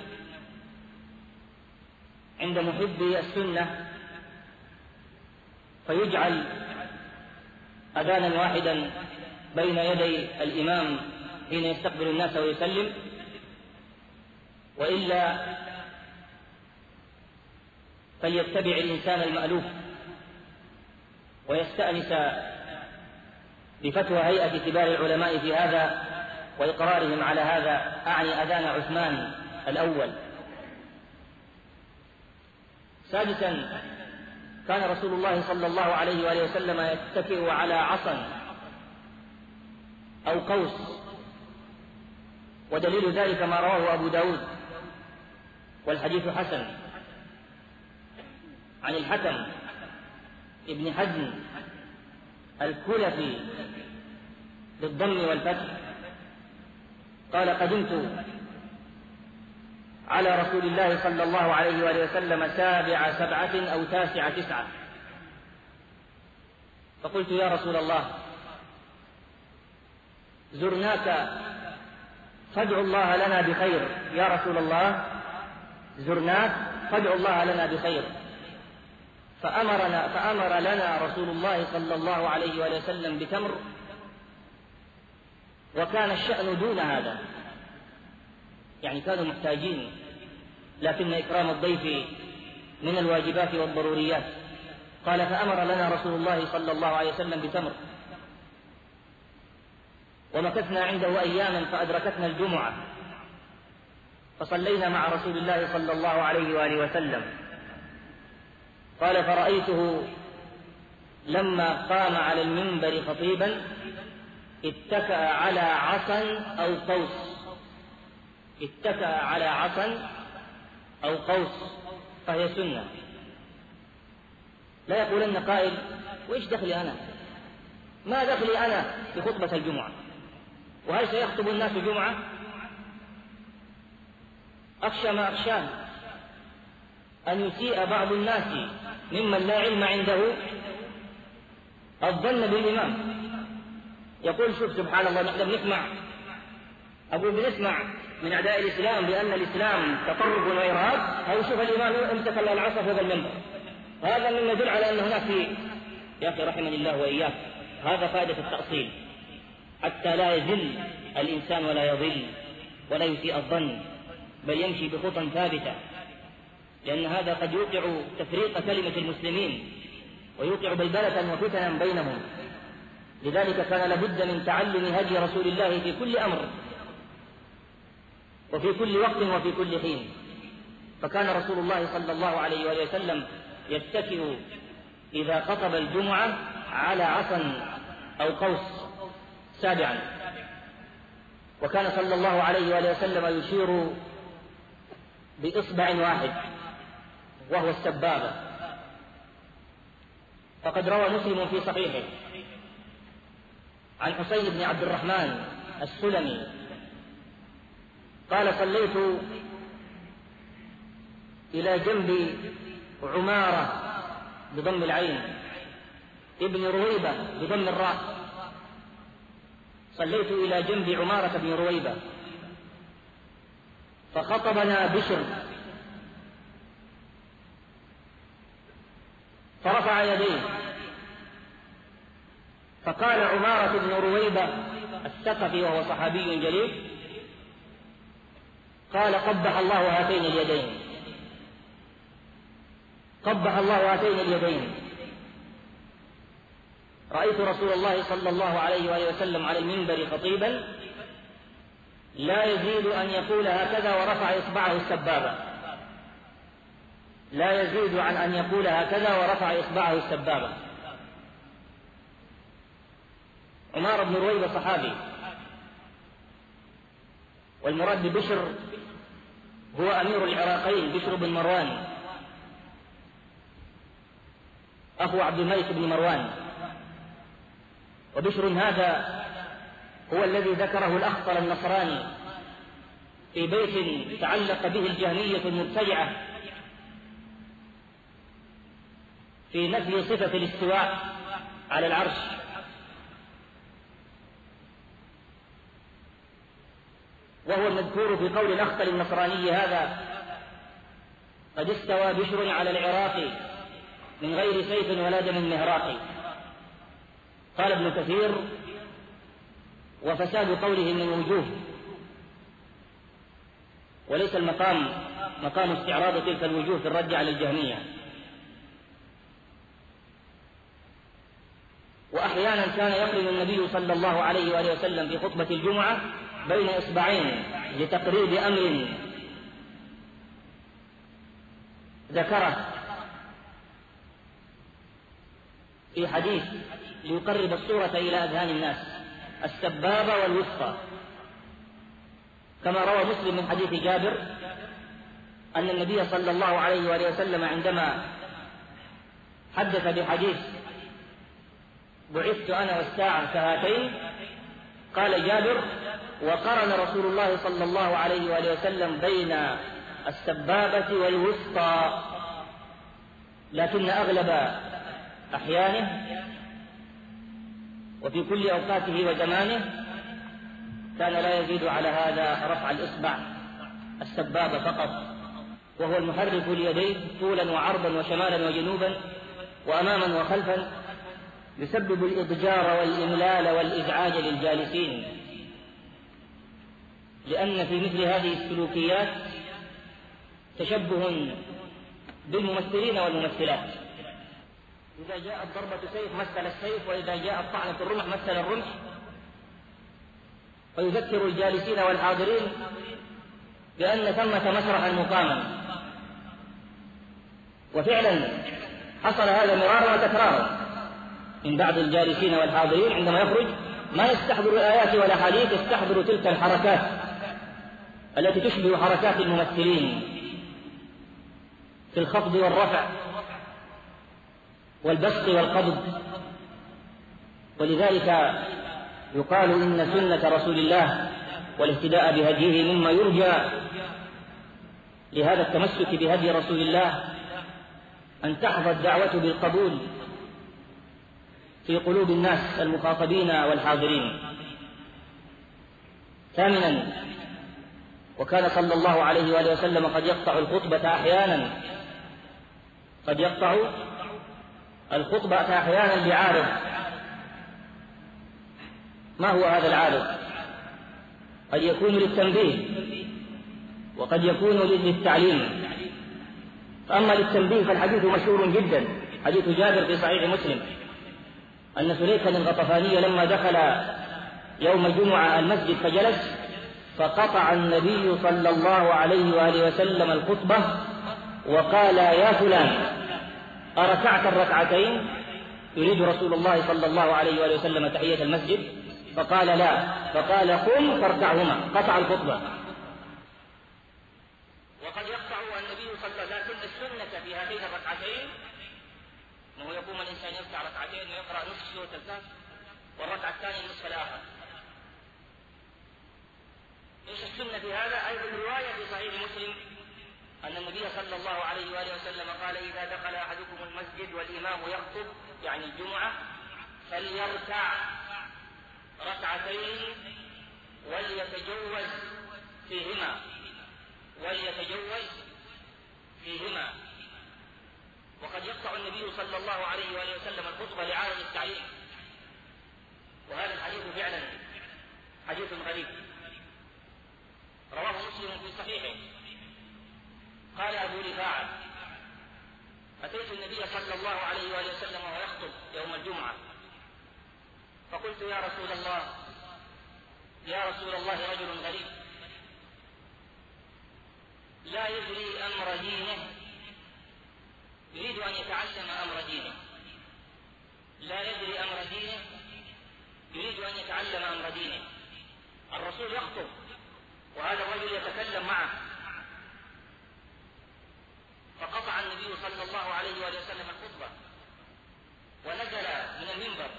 عند محبي السنة فيجعل أذانا واحدا بين يدي الإمام حين يستقبل الناس ويسلم، وإلا فليتبع الإنسان المألوف ويستأنس بفتوى هيئة كبار العلماء في هذا وإقرارهم على هذا، أعني أذان عثمان الأول. سادسا، كان رسول الله صلى الله عليه وآله وسلم يتكئ على عصا أو قوس، ودليل ذلك ما رواه أبو داود والحديث حسن عن الحكم ابن حزم الكلفي بالضم والفتح قال: قدمت على رسول الله صلى الله عليه وآله وسلم 7 أو 9 فقلت: يا رسول الله، زرناك فادع الله لنا بخير. يا رسول الله، زرناك فادع الله لنا بخير. فأمر لنا رسول الله صلى الله عليه وآله وسلم بتمر، وكان الشأن دون هذا، يعني كانوا محتاجين، لكن إكرام الضيف من الواجبات والضروريات. قال: فأمر لنا رسول الله صلى الله عليه وسلم بتمر، ومكثنا عنده أياما فأدركتنا الجمعة، فصلينا مع رسول الله صلى الله عليه وآله وسلم. قال: فرأيته لما قام على المنبر خطيبا اتكأ على عصا أو قوس. اتكأ على عصا أو قوس، فهي سنة. لا يقولن قائل: وإيش دخلي أنا؟ ما دخلي أنا بخطبة الجمعة؟ وهل سيخطب الناس جمعة؟ أخشى ما أخشاه أن يسيء بعض الناس ممن لا علم عنده الظن بالإمام، يقول: شوف سبحان الله، نحن بنسمع من أعداء الإسلام بأن الإسلام تطرف وإرهاب، أو شوف الإمام امسك العصا فوق المنبر. هذا مما يدل على أن هناك يا أخي رحمني الله وإياك، هذا فائدة التأصيل، حتى لا يزل الإنسان ولا يضل ولا يسيء الظن، بل يمشي بخطى ثابتة، لأن هذا قد يوقع تفريق كلمة المسلمين ويوقع بلبلة وفتنا بينهم. لذلك كان لابد من تعلم هدي رسول الله في كل أمر وفي كل وقت وفي كل حين. فكان رسول الله صلى الله عليه وآله وسلم يتكئ إذا خطب الجمعة على عصا أو قوس. 7، وكان صلى الله عليه وآله وسلم يشير بإصبع واحد وهو السبابة. فقد روى مسلم في صحيحه عن حسين بن عبد الرحمن السلمي قال: صليت إلى جنب عمارة بضم العين ابن رويبة بضم الراء. صليت إلى جنب عمارة بن رويبة، فخطبنا بشر فرفع يديه، فقال عمارة بن رويبة الثقفي وهو صحابي جليل قال قبح الله هاتين اليدين، قبح الله هاتين اليدين. رأيت رسول الله صلى الله عليه وآله وسلم على المنبر خطيبا لا يزيد أن يقول هكذا ورفع إصبعه السبابة، لا يزيد عن أن يقول هكذا ورفع إصبعه السبابة. عمار بن رويبة صحابي، والمراد ببشر هو أمير العراقين بشر بن مروان أخو عبد الملك بن مروان. وبشر هذا هو الذي ذكره الأخطل النصراني في بيت تعلق به الجهمية المبتدعة في نفي صفة الاستواء على العرش. وهو المذكور في قول الأخطل النصراني هذا: قد استوى بشر على العراق من غير سيف ولا دم مهراق. قال ابن كثير: وفساد قوله من وجوه، وليس المقام مقام استعراض تلك الوجوه في الرد على الجهمية. وأحيانا كان يقرن النبي صلى الله عليه وآله وسلم في خطبة الجمعة بين إصبعين لتقريب أمر ذكره في حديث ليقرب الصورة إلى أذهان الناس: السبابة والوسطى. كما روى مسلم من حديث جابر أن النبي صلى الله عليه وآله وسلم عندما حدث بحديث بعثت أنا والساعة كهاتين، قال جابر: وقرن رسول الله صلى الله عليه وآله وسلم بين السبابة والوسطى، لكن أغلب أحيانه وفي كل أوقاته وزمانه كان لا يزيد على هذا رفع الإصبع السبابة فقط، وهو المحرك اليدين طولا وعرضا وشمالا وجنوبا وأماما وخلفا، يسبب الإضجار والإملال والإزعاج للجالسين، لأن في مثل هذه السلوكيات تشبه بالممثلين والممثلات. إذا جاءت ضربة سيف مثل السيف، وإذا جاءت طعنة الرمح مثل الرمح، ويذكر الجالسين والحاضرين بأن ثمة مسرحا مقاما. وفعلا حصل هذا مرارا وتكرارا من بعض الجالسين والحاضرين، عندما يخرج ما يستحضر الآيات ولا حديث، يستحضر تلك الحركات التي تشبه حركات الممثلين في الخفض والرفع والبسط والقبض. ولذلك يقال إن سنة رسول الله والاهتداء بهديه مما يرجى لهذا التمسك بهدي رسول الله أن تحظى الدعوة بالقبول في قلوب الناس المخاطبين والحاضرين. ثامنا: وكان صلى الله عليه وآله وسلم قد يقطع الخطبة أحيانا، قد يقطع الخطبة أحيانا بعارض. ما هو هذا العارض؟ قد يكون للتنبيه وقد يكون للتعليم. فأما للتنبيه فالحديث مشهور جدا، حديث جابر في صحيح مسلم أن سليكا الغطفاني لما دخل يوم الجمعة المسجد فجلس، فقطع النبي صلى الله عليه وآله وسلم الخطبة وقال: يا فلان، أركعت الركعتين؟ يريد رسول الله صلى الله عليه وآله وسلم تحية المسجد، فقال: لا. فقال: قم فاركعهما. قطع الخطبة. وقد يقطع النبي صلى الله عليه وسلم، لكن السنة في هاتين الركعتين أنه يقوم الإنسان يركع ركعتين ويقرأ نصف سورة الكهف، والركعة الثانية النصف الآخر. ايش السنة في هذا؟ أيضا رواية في صحيح مسلم أن النبي صلى الله عليه وآله وسلم قال: إذا دخل أحدكم المسجد والإمام يخطب، يعني الجمعة، فليركع ركعتين وليتجوز فيهما، وليتجوز فيهما. وقد يقطع النبي صلى الله عليه وآله وسلم الخطبة لعالم التعليم، وهذا الحديث فعلا حديث غريب. رواه مسلم في صحيحه. قال أبو رفاعة: أتيت النبي صلى الله عليه وآله وسلم وهو يخطب يوم الجمعة، فقلت: يا رسول الله رجل غريب لا يدري أمر دينه، يريد أن يتعلم أمر دينه، لا يدري أمر دينه يريد أن يتعلم أمر دينه. الرسول يخطب وهذا الرجل يتكلم معه، فقطع النبي صلى الله عليه وآله وسلم الخطبة ونزل من المنبر.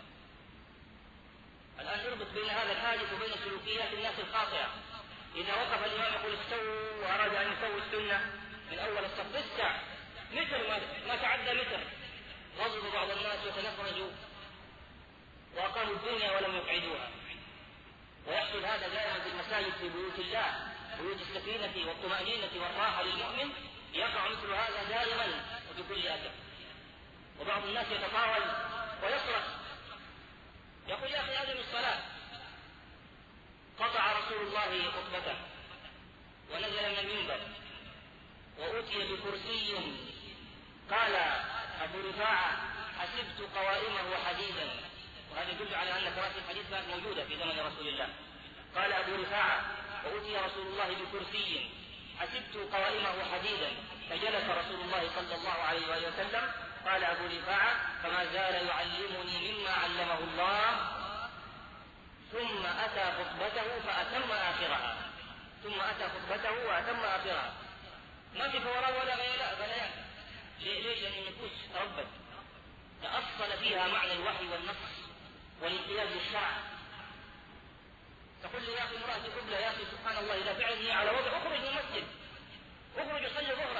الآن نربط بين هذا الحادث وبين سلوكيات الناس الخاطئة. إذا وقف الإمام يقول استووا وأراد أن يسوي السنة من أول الصف لسه متر ما تعدى متر، غضب بعض الناس وتنفرجوا وأقاموا الدنيا ولم يقعدوها. ويحصل هذا دائما في المساجد في بيوت الله، بيوت السكينة والطمأنينة والراحة للمؤمن، يقع مثل هذا دائما وبكل أدب. وبعض الناس يتطاول ويصرخ يقول: يا أخي هذه من الصلاة. قطع رسول الله خطبته ونزل من المنبر وأتي بكرسي. قال أبو رفاعة: حسبت قوائمه حديدا. وهذا يدل على أن كراسي الحديث كانت موجودة في زمن رسول الله. قال أبو رفاعة: وأتي رسول الله بكرسي حسبت قوائمه حديدا، فجلس رسول الله صلى الله عليه وآله وسلم. قال أبو رفاعة: فما زال يعلمني مما علمه الله، ثم أتى خطبته فأتم آخرها. ما في فوران ولا غليان. ليش؟ لأن النفوس تربت تأصل فيها معنى الوحي والنص والانقياد للشرع. تقول لي: يا أخي امرأتي قبلة، يا أخي سبحان الله إذا فعلني على وضع اخرج من المسجد، اخرج صلي ظهرا،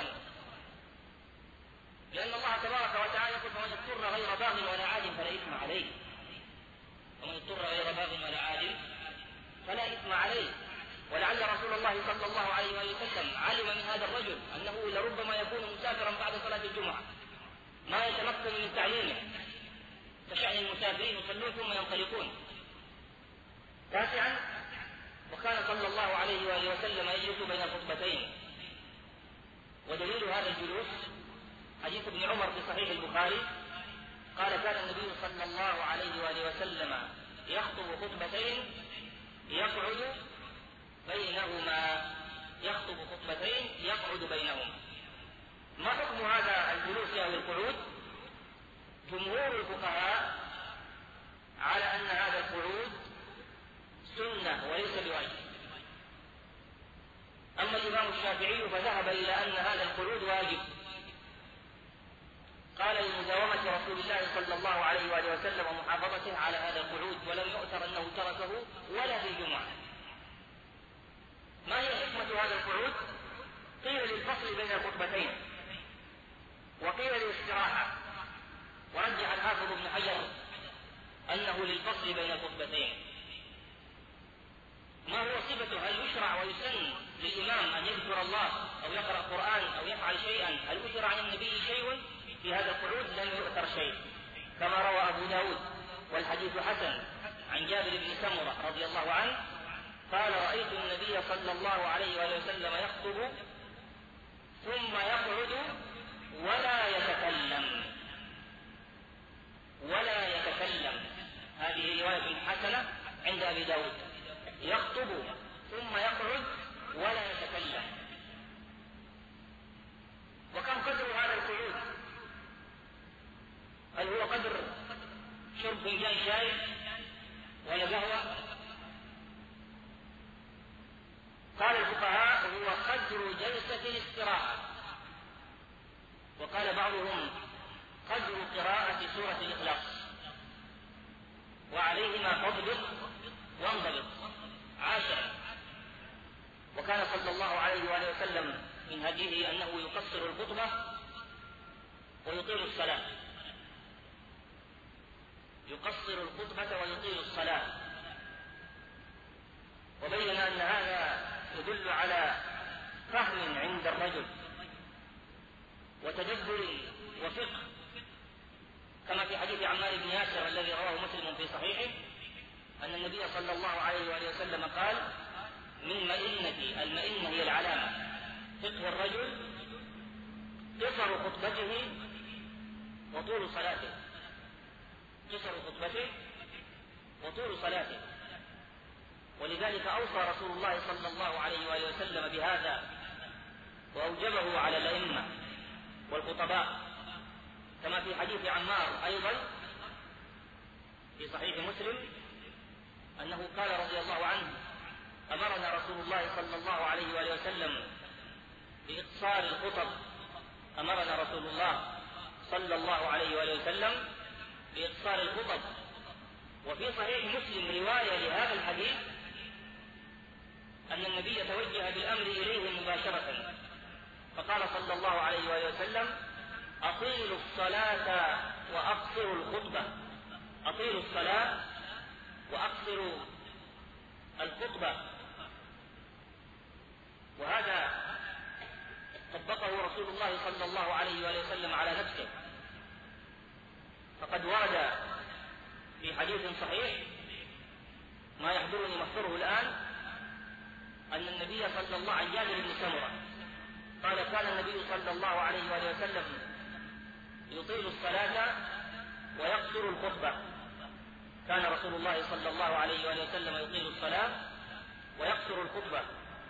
لأن الله تبارك وتعالى يقول: فمن اضطر غير باغ ولا عاد فلا إثم عليه. ومن اضطر غير باغ ولا عاد فلا إثم عليه. ولعل رسول الله صلى الله عليه وسلم علم من هذا الرجل أنه لربما يكون مسافرا بعد صلاة الجمعة، ما يتمكن من تعليمه، كشأن المسافرين يصلون ثم ينطلقون. تاسعا: وكان صلى الله عليه وآله وسلم يجلس بين الخطبتين. ودليل هذا الجلوس حديث ابن عمر في صحيح البخاري. قال: كان النبي صلى الله عليه وآله وسلم يخطب خطبتين يقعد بينهما. ما حكم هذا الجلوس أو القعود؟ جمهور الفقهاء على أن هذا القعود سنة وليس بواجب. أما الإمام الشافعي فذهب إلى أن هذا القعود واجب. قال: لمداومة رسول الله صلى الله عليه وآله وسلم ومحافظته على هذا القعود، ولم يؤثر أنه تركه ولا في الجمعة. ما هي حكمة هذا القعود؟ قيل للفصل بين الخطبتين، وقيل للاستراحة، ورجح الحافظ ابن حجر أنه للفصل بين الخطبتين. ما هو صفته؟ هل يشرع ويسن للإمام أن يذكر الله أو يقرأ القرآن أو يفعل شيئا؟ هل أثر عن النبي شيء في هذا القعود؟ لم يؤثر شيء، كما روى أبو داود والحديث حسن عن جابر بن سمرة رضي الله عنه قال: رأيت النبي صلى الله عليه وآله وسلم يخطب ثم يقعد ولا يتكلم. هذه رواية حسنة عند أبي داود. يخطب ثم يقعد ولا يتكلم. وكم قدر هذا القعود؟ هل هو قدر شرب فنجان شاي ولا قهوة؟ قال الفقهاء: هو قدر جلسة الاستراحة. وقال بعضهم: قدر قراءة سورة الإخلاص. وعليهما فاضبط وانضبط. عاشرا: وكان صلى الله عليه وآله وسلم من هديه أنه يقصر الخطبة ويطيل الصلاة. وبين أن هذا يدل على فهم عند الرجل وتدبر وفقه، كما في حديث عمار بن ياسر الذي رواه مسلم في صحيحه أن النبي صلى الله عليه وآله وسلم قال: من مئنة، المئنة هي العلامة، فقه الرجل قصر خطبته وطول صلاته، قصر خطبته وطول صلاته. ولذلك أوصى رسول الله صلى الله عليه وآله وسلم بهذا وأوجبه على الأئمة والخطباء، كما في حديث عمار أيضا في صحيح مسلم أنه قال رضي الله عنه: أمرنا رسول الله صلى الله عليه وآله وسلم بإقصار الخطب، أمرنا رسول الله صلى الله عليه وآله وسلم بإقصار الخطب. وفي صحيح مسلم رواية لهذا الحديث أن النبي توجه بالأمر إليه مباشرة فقال صلى الله عليه وآله وسلم: أطيلوا الصلاة وأقصروا الخطبة، أطيلوا الصلاة وأقصروا الخطبة. وهذا طبقه رسول الله صلى الله عليه وآله وسلم على نفسه، فقد ورد في حديث صحيح ما يحضرني مخبره الآن أن النبي صلى الله عليه وسلم عن جابر بن سمرة قال: كان النبي صلى الله عليه وآله وسلم يطيل الصلاة ويقصر الخطبة، كان رسول الله صلى الله عليه وآله وسلم يطيل الصلاة ويقصر الخطبة.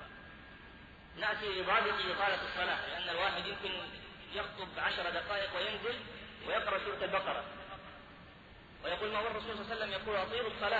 نأتي لضابط إطالة الصلاة، لأن الواحد يمكن يخطب 10 دقائق وينزل ويقرأ سورة البقرة ويقول: ما هو الرسول صلى الله عليه وسلم يقول أطيلوا الصلاة؟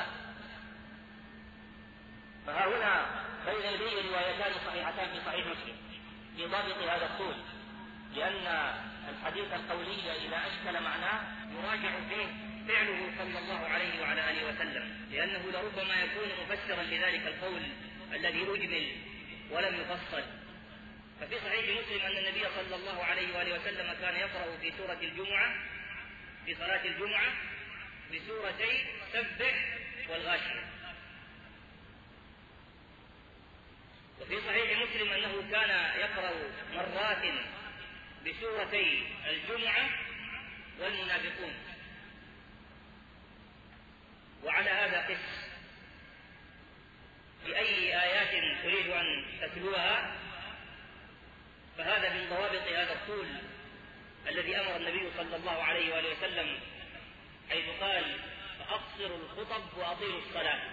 فها هنا بين يدي روايتان صحيحتان في صحيح مسلم في ضابط هذا الطول، لأن الحديث القولي إذا أشكل معناه يراجع فيه فعله صلى الله عليه وعلى آله وسلم، لأنه لربما يكون مفسرا لذلك القول الذي أجمل ولم يفصل. ففي صحيح مسلم أن النبي صلى الله عليه وآله وسلم كان يقرأ في سورة الجمعة في صلاة الجمعة بسورتي سبح والغاشية. وفي صحيح مسلم أنه كان يقرأ مرات بسورتي الجمعة والمنافقون. وعلى هذا قس بأي آيات تريد أن تتلوها، فهذا من ضوابط هذا الطول الذي أمر النبي صلى الله عليه وآله وسلم، حيث قال: فأقصروا الخطب وأطيلوا الصلاة.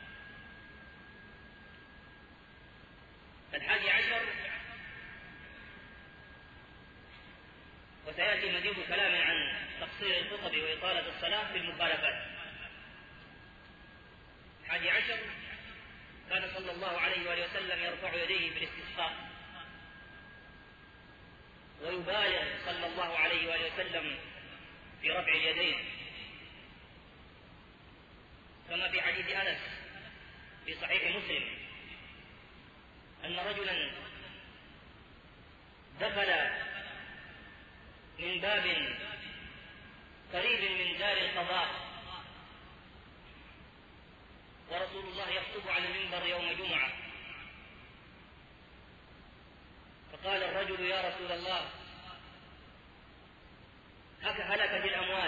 11 وسيأتي مزيد كلام عن تقصير الخطب وإطالة الصلاة في المخالفات. 11 كان صلى الله عليه وآله وسلم يرفع يديه في الاستسقاء، ويبالغ صلى الله عليه وآله وسلم في رفع اليدين، كما في حديث أنس في صحيح مسلم أن رجلا دخل من باب قريب من دار القضاء ورسول الله يخطب على المنبر يوم جمعة، فقال الرجل: يا رسول الله، هلكت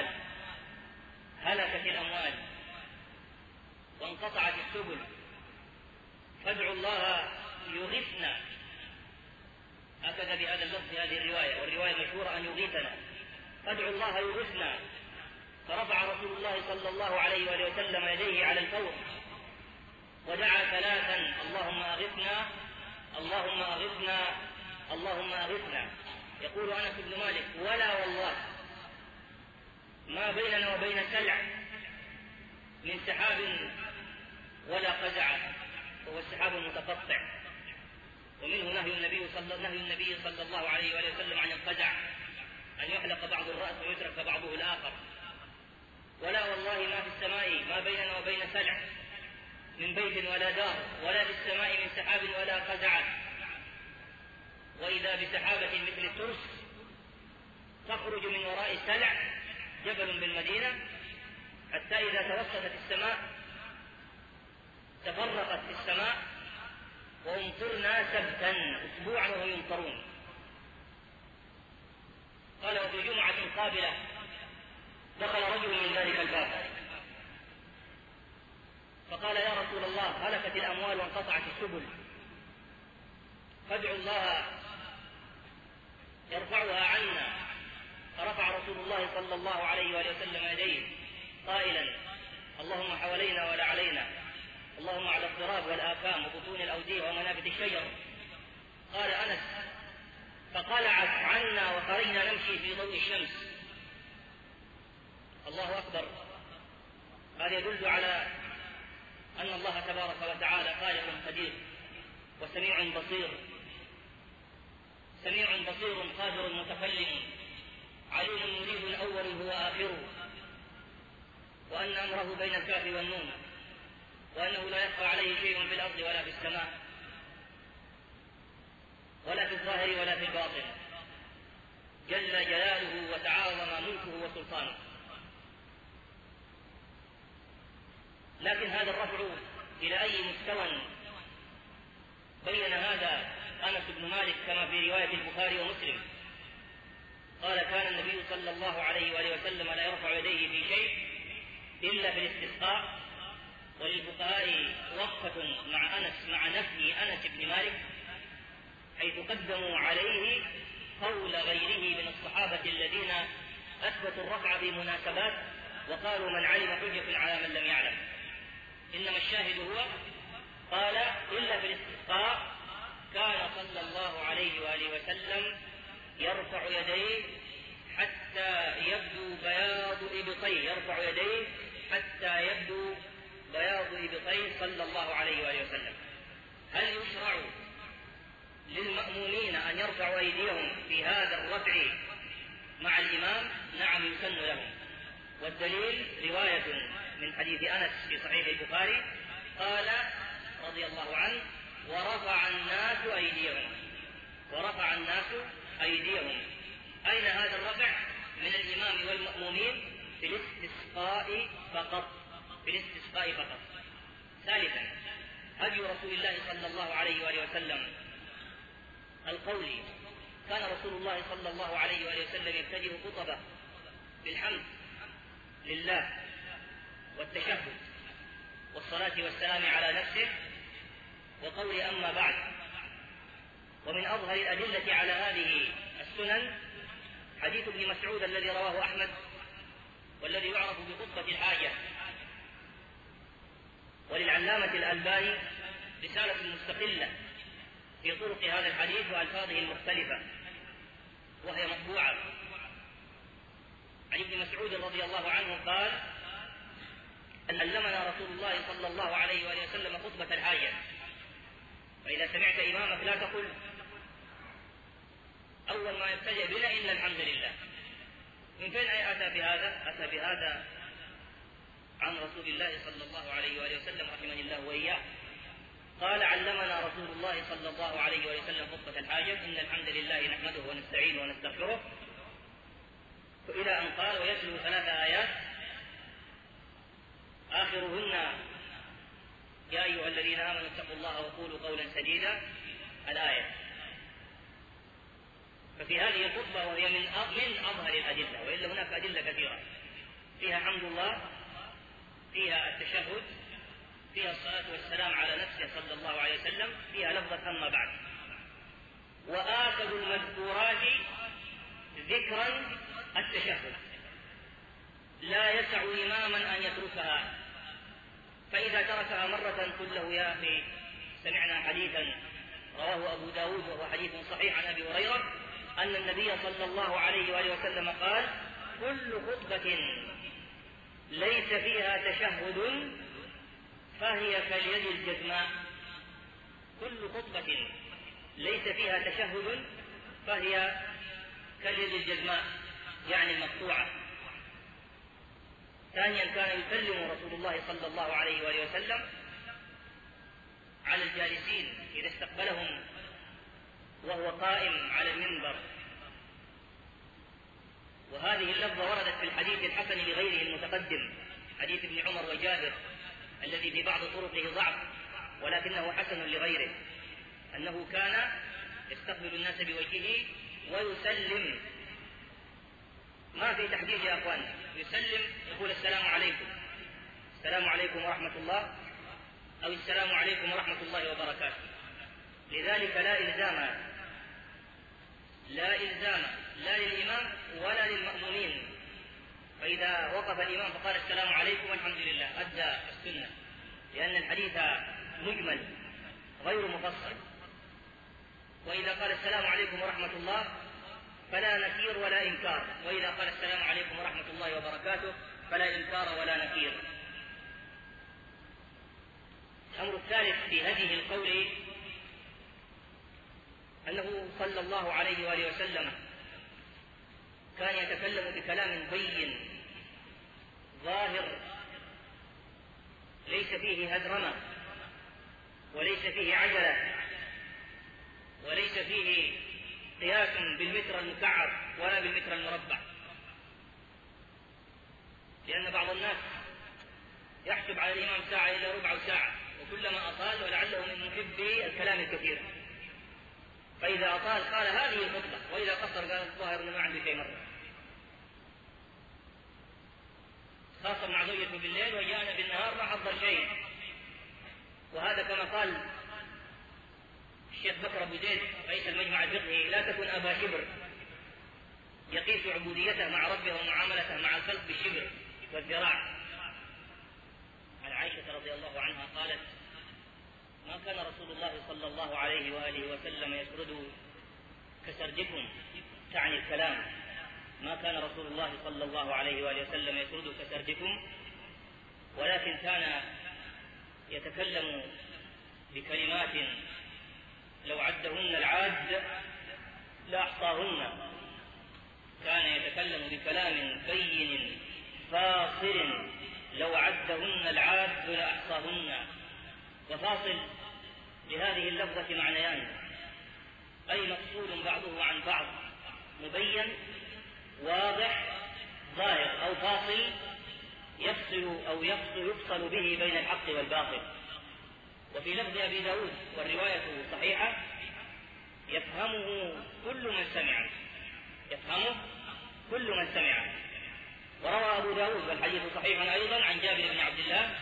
الأموال وانقطعت السبل، فادعوا الله يغيثنا. هكذا بهذا اللفظ هذه الرواية، والرواية المشهورة أن يغيثنا، فادعوا الله يغيثنا. فرفع رسول الله صلى الله عليه وآله وسلم يديه على الفور ودعا 3: اللهم أغثنا، اللهم أغثنا، اللهم أغثنا. يقول أنس بن مالك: ولا والله ما بيننا وبين سلع من سحاب ولا قزعة، وهو السحاب المتقطع، ومنه نهي النبي صلى الله عليه وآله وسلم عن القزع، أن يحلق بعض الرأس ويترك بعضه الآخر. ولا والله ما في السماء ما بيننا وبين سلع من بيت ولا دار، ولا في السماء من سحاب ولا قزعة. وإذا بسحابة مثل الترس تخرج من وراء السلع جبل بالمدينة، حتى إذا توسطت السماء تفرقت في السماء وامطرنا سبتا، أسبوعا وهم يمطرون. قال: وفي جمعة قابلة دخل رجل من ذلك الباب فقال: يا رسول الله، هلكت الأموال وانقطعت السبل، فادعوا الله يرفعها عنا. فرفع رسول الله صلى الله عليه وآله وسلم يديه قائلا: اللهم حوالينا ولا علينا، اللهم على الضراب والآكام وبطون الأودية ومنابت الشجر. قال أنس: فقلعت عنا وخرجنا نمشي في ضوء الشمس. الله أكبر. هذا يدل على أن الله تبارك وتعالى خالق قدير وسميع بصير، سميع بصير قادر متكلم عليم مريد أول هو آخره، وأن أمره بين الكاف والنون، وأنه لا يخفى عليه شيء في الأرض ولا في السماء ولا في الظاهر ولا في الباطن، جل جلاله وتعاظم ملكه وسلطانه. لكن هذا الرفع إلى أي مستوى بين هذا أنس بن مالك كما في رواية البخاري ومسلم. قال: كان النبي صلى الله عليه وآله وسلم لا يرفع يديه في شيء إلا في الاستسقاء. وللفقهاء وقفة مع نفي أنس بن مالك، حيث قدموا عليه قول غيره من الصحابة الذين أثبتوا الرفع في مناسبات وقالوا: من علم حجة على من لم يعلم. إنما الشاهد هو قال: إلا في الاستسقاء كان صلى الله عليه وآله وسلم يرفع يديه حتى يبدو بياض إبطيه، يرفع يديه حتى يبدو بياض إبطيه صلى الله عليه وآله وسلم. هل يشرع للمأمومين أن يرفعوا أيديهم في هذا الرفع مع الإمام؟ نعم، يسن لهم. والدليل رواية من حديث أنس في صحيح البخاري قال رضي الله عنه: ورفع الناس أيديهم. ورفع الناس أيديهم. أين هذا الرفع؟ من الإمام والمأمومين في الاستسقاء فقط، في الاستسقاء فقط. ثالثا، هدي رسول الله صلى الله عليه وآله وسلم القولي. كان رسول الله صلى الله عليه وآله وسلم يبتدئ خطبه بالحمد لله والتشهد والصلاة والسلام على نفسه وقول: أما بعد. ومن أظهر الأدلة على هذه السنن حديث ابن مسعود الذي رواه أحمد والذي يعرف بخطبة الحاجة. وللعلامة الألباني رسالة مستقلة في طرق هذا الحديث وألفاظه المختلفة، وهي مطبوعة. عن ابن مسعود رضي الله عنه قال: علمنا رسول الله صلى الله عليه وآله وسلم خطبة الحاجة، فإذا سمعت إمامك لا تقل أول ما يبتدئ بنا إن الحمد لله. من فين أتى بهذا؟ أتى بهذا عن رسول الله صلى الله عليه وآله وسلم رحمه الله وإياه. قال: علمنا رسول الله صلى الله عليه وآله وسلم خطبة الحاجة: إن الحمد لله نحمده ونستعينه ونستغفره، إلى أن قال: ويتلو 3 آيات آخرهن: يا أيها الذين آمنوا اتقوا الله وقولوا قولا سديدا، الآية. ففي هذه الخطبة، وهي من أظهر الأدلة، وإلا هناك أدلة كثيرة فيها حمد الله، فيها التشهد، فيها الصلاة والسلام على نفسه صلى الله عليه وسلم، فيها لفظة أما بعد. وآكد المذكورات ذكرا التشهد، لا يسع إماما أن يتركها، فإذا تركها مرة قل له: يا أخي، سمعنا حديثا رواه أبو داود وهو حديث صحيح عن أبي هريرة أن النبي صلى الله عليه وآله وسلم قال: كل خطبة ليس فيها تشهد فهي كاليد الجزماء. كل خطبة ليس فيها تشهد فهي كاليد الجزماء، يعني المقطوعة. ثانيا، كان يسلم رسول الله صلى الله عليه وآله وسلم على الجالسين إذا استقبلهم وهو قائم على المنبر. وهذه اللفظة وردت في الحديث الحسن لغيره المتقدم، حديث ابن عمر وجابر الذي في بعض طرقه ضعف ولكنه حسن لغيره، أنه كان يستقبل الناس بوجهه ويسلم ما في تحديد يا أخوان، يسلم يقول السلام عليكم، السلام عليكم ورحمة الله، أو السلام عليكم ورحمة الله وبركاته. لذلك لا إلزام لا للإمام ولا للمأمومين، فإذا وقف الإمام فقال السلام عليكم والحمد لله أدى السنة، لأن الحديث مجمل غير مفصل. وإذا قال السلام عليكم ورحمة الله فلا نكير ولا إنكار، وإذا قال السلام عليكم ورحمة الله وبركاته فلا إنكار ولا نكير. الأمر الثالث في هذه القول أنه صلى الله عليه وآله وسلم كان يتكلم بكلام بين ظاهر ليس فيه هدرمة وليس فيه عجلة وليس فيه قياس بالمتر المكعب ولا بالمتر المربع، لأن بعض الناس يحسب على الإمام ساعة إلى ربع ساعة، وكلما أطال ولعله من محبي الكلام الكثير، فإذا أطال قال هذه الخطبة، وإذا قصر قال الظاهر أنه ما عنده شيء مرة، خاصة مع زوجته بالليل وجاءنا بالنهار ما حضر شيء. وهذا كما قال الشيخ بكر أبو زيد رئيس المجمع الفقهي: لا تكن أبا شبر، يقيس عبوديته مع ربه ومعاملته مع الخلق بالشبر والذراع. عن عائشة رضي الله عنها قالت: ما كان رسول الله صلى الله عليه وآله وسلم يسرد كسردكم، تعني الكلام، ما كان رسول الله صلى الله عليه وآله وسلم يسرد كسردكم، ولكن كان يتكلم بكلمات لو عدهن العاد لأحصاهن، كان يتكلم بكلام بين فاصل لو عدهن العاد لأحصاهن. وفاصل لهذه اللفظة معنيان: أي مفصول بعضه عن بعض، مبين واضح ظاهر، أو فاصل يفصل أو يفصل به بين الحق والباطل. وفي لفظ أبي داود والرواية صحيحة: يفهمه كل من سمع، يفهمه كل من سمع. وروى أبو داود والحديث صحيح أيضا عن جابر بن عبد الله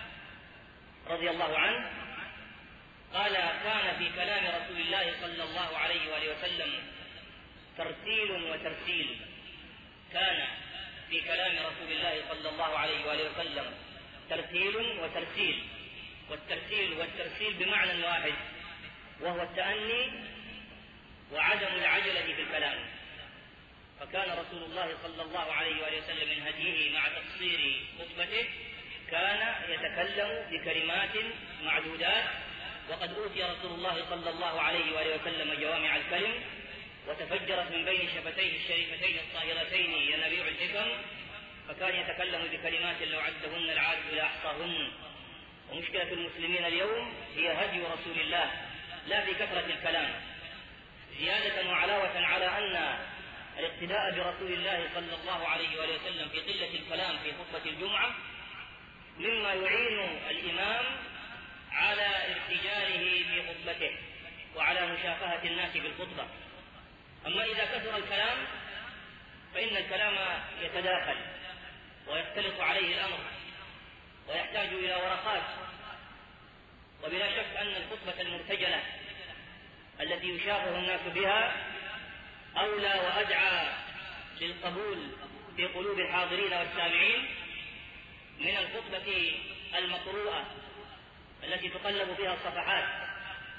رضي الله عنه قال: كان في كلام رسول الله صلى الله عليه وآله وسلم ترتيل وترسيل. كان في كلام رسول الله صلى الله عليه وآله وسلم ترتيل وترسيل، والترتيل والترسيل بمعنى واحد، وهو التأني وعدم العجلة في الكلام. فكان رسول الله صلى الله عليه وآله وسلم من هديه مع تقصير خطبته كان يتكلم بكلمات معدودات، وقد أوتي رسول الله صلى الله عليه وآله وسلم جوامع الكلم، وتفجرت من بين شفتيه الشريفتين الطاهرتين ينابيع الحكم، فكان يتكلم بكلمات لو عدهن العاد لأحصاهن. ومشكلة المسلمين اليوم هي هدي رسول الله، لا في كثرة الكلام، زيادة وعلاوة على أن الاقتداء برسول الله صلى الله عليه وآله وسلم في قلة الكلام في خطبة الجمعة مما يعين الإمام على ارتجاله في خطبته وعلى مشافهة الناس في الخطبة. أما إذا كثر الكلام فإن الكلام يتداخل ويختلط عليه الأمر ويحتاج إلى ورقات. وبلا شك أن الخطبة المرتجلة التي يشافه الناس بها أولى وأدعى للقبول في قلوب الحاضرين والسامعين من الخطبة المقروءة التي تقلب فيها الصفحات.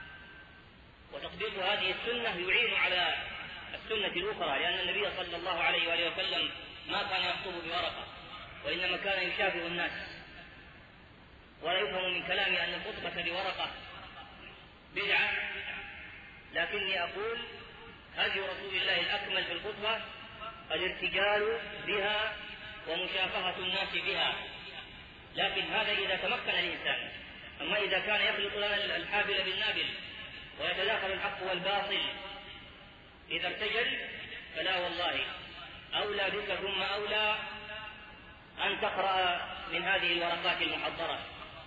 وتطبيق هذه السنة يعين على السنة الأخرى، لأن النبي صلى الله عليه وآله وسلم ما كان يخطب بورقة، وإنما كان يشافه الناس. ولا يفهم من كلامي أن الخطبة بورقة بدعة، لكني أقول هدي رسول الله الأكمل في الخطبة الارتجال بها ومشافهة الناس بها، لكن هذا إذا تمكن الإنسان. أما إذا كان يخلط لنا الحابل بالنابل ويتداخل الحق والباطل إذا ارتجل فلا والله، أولى بك ثم أولى أن تقرأ من هذه الورقات المحضرة.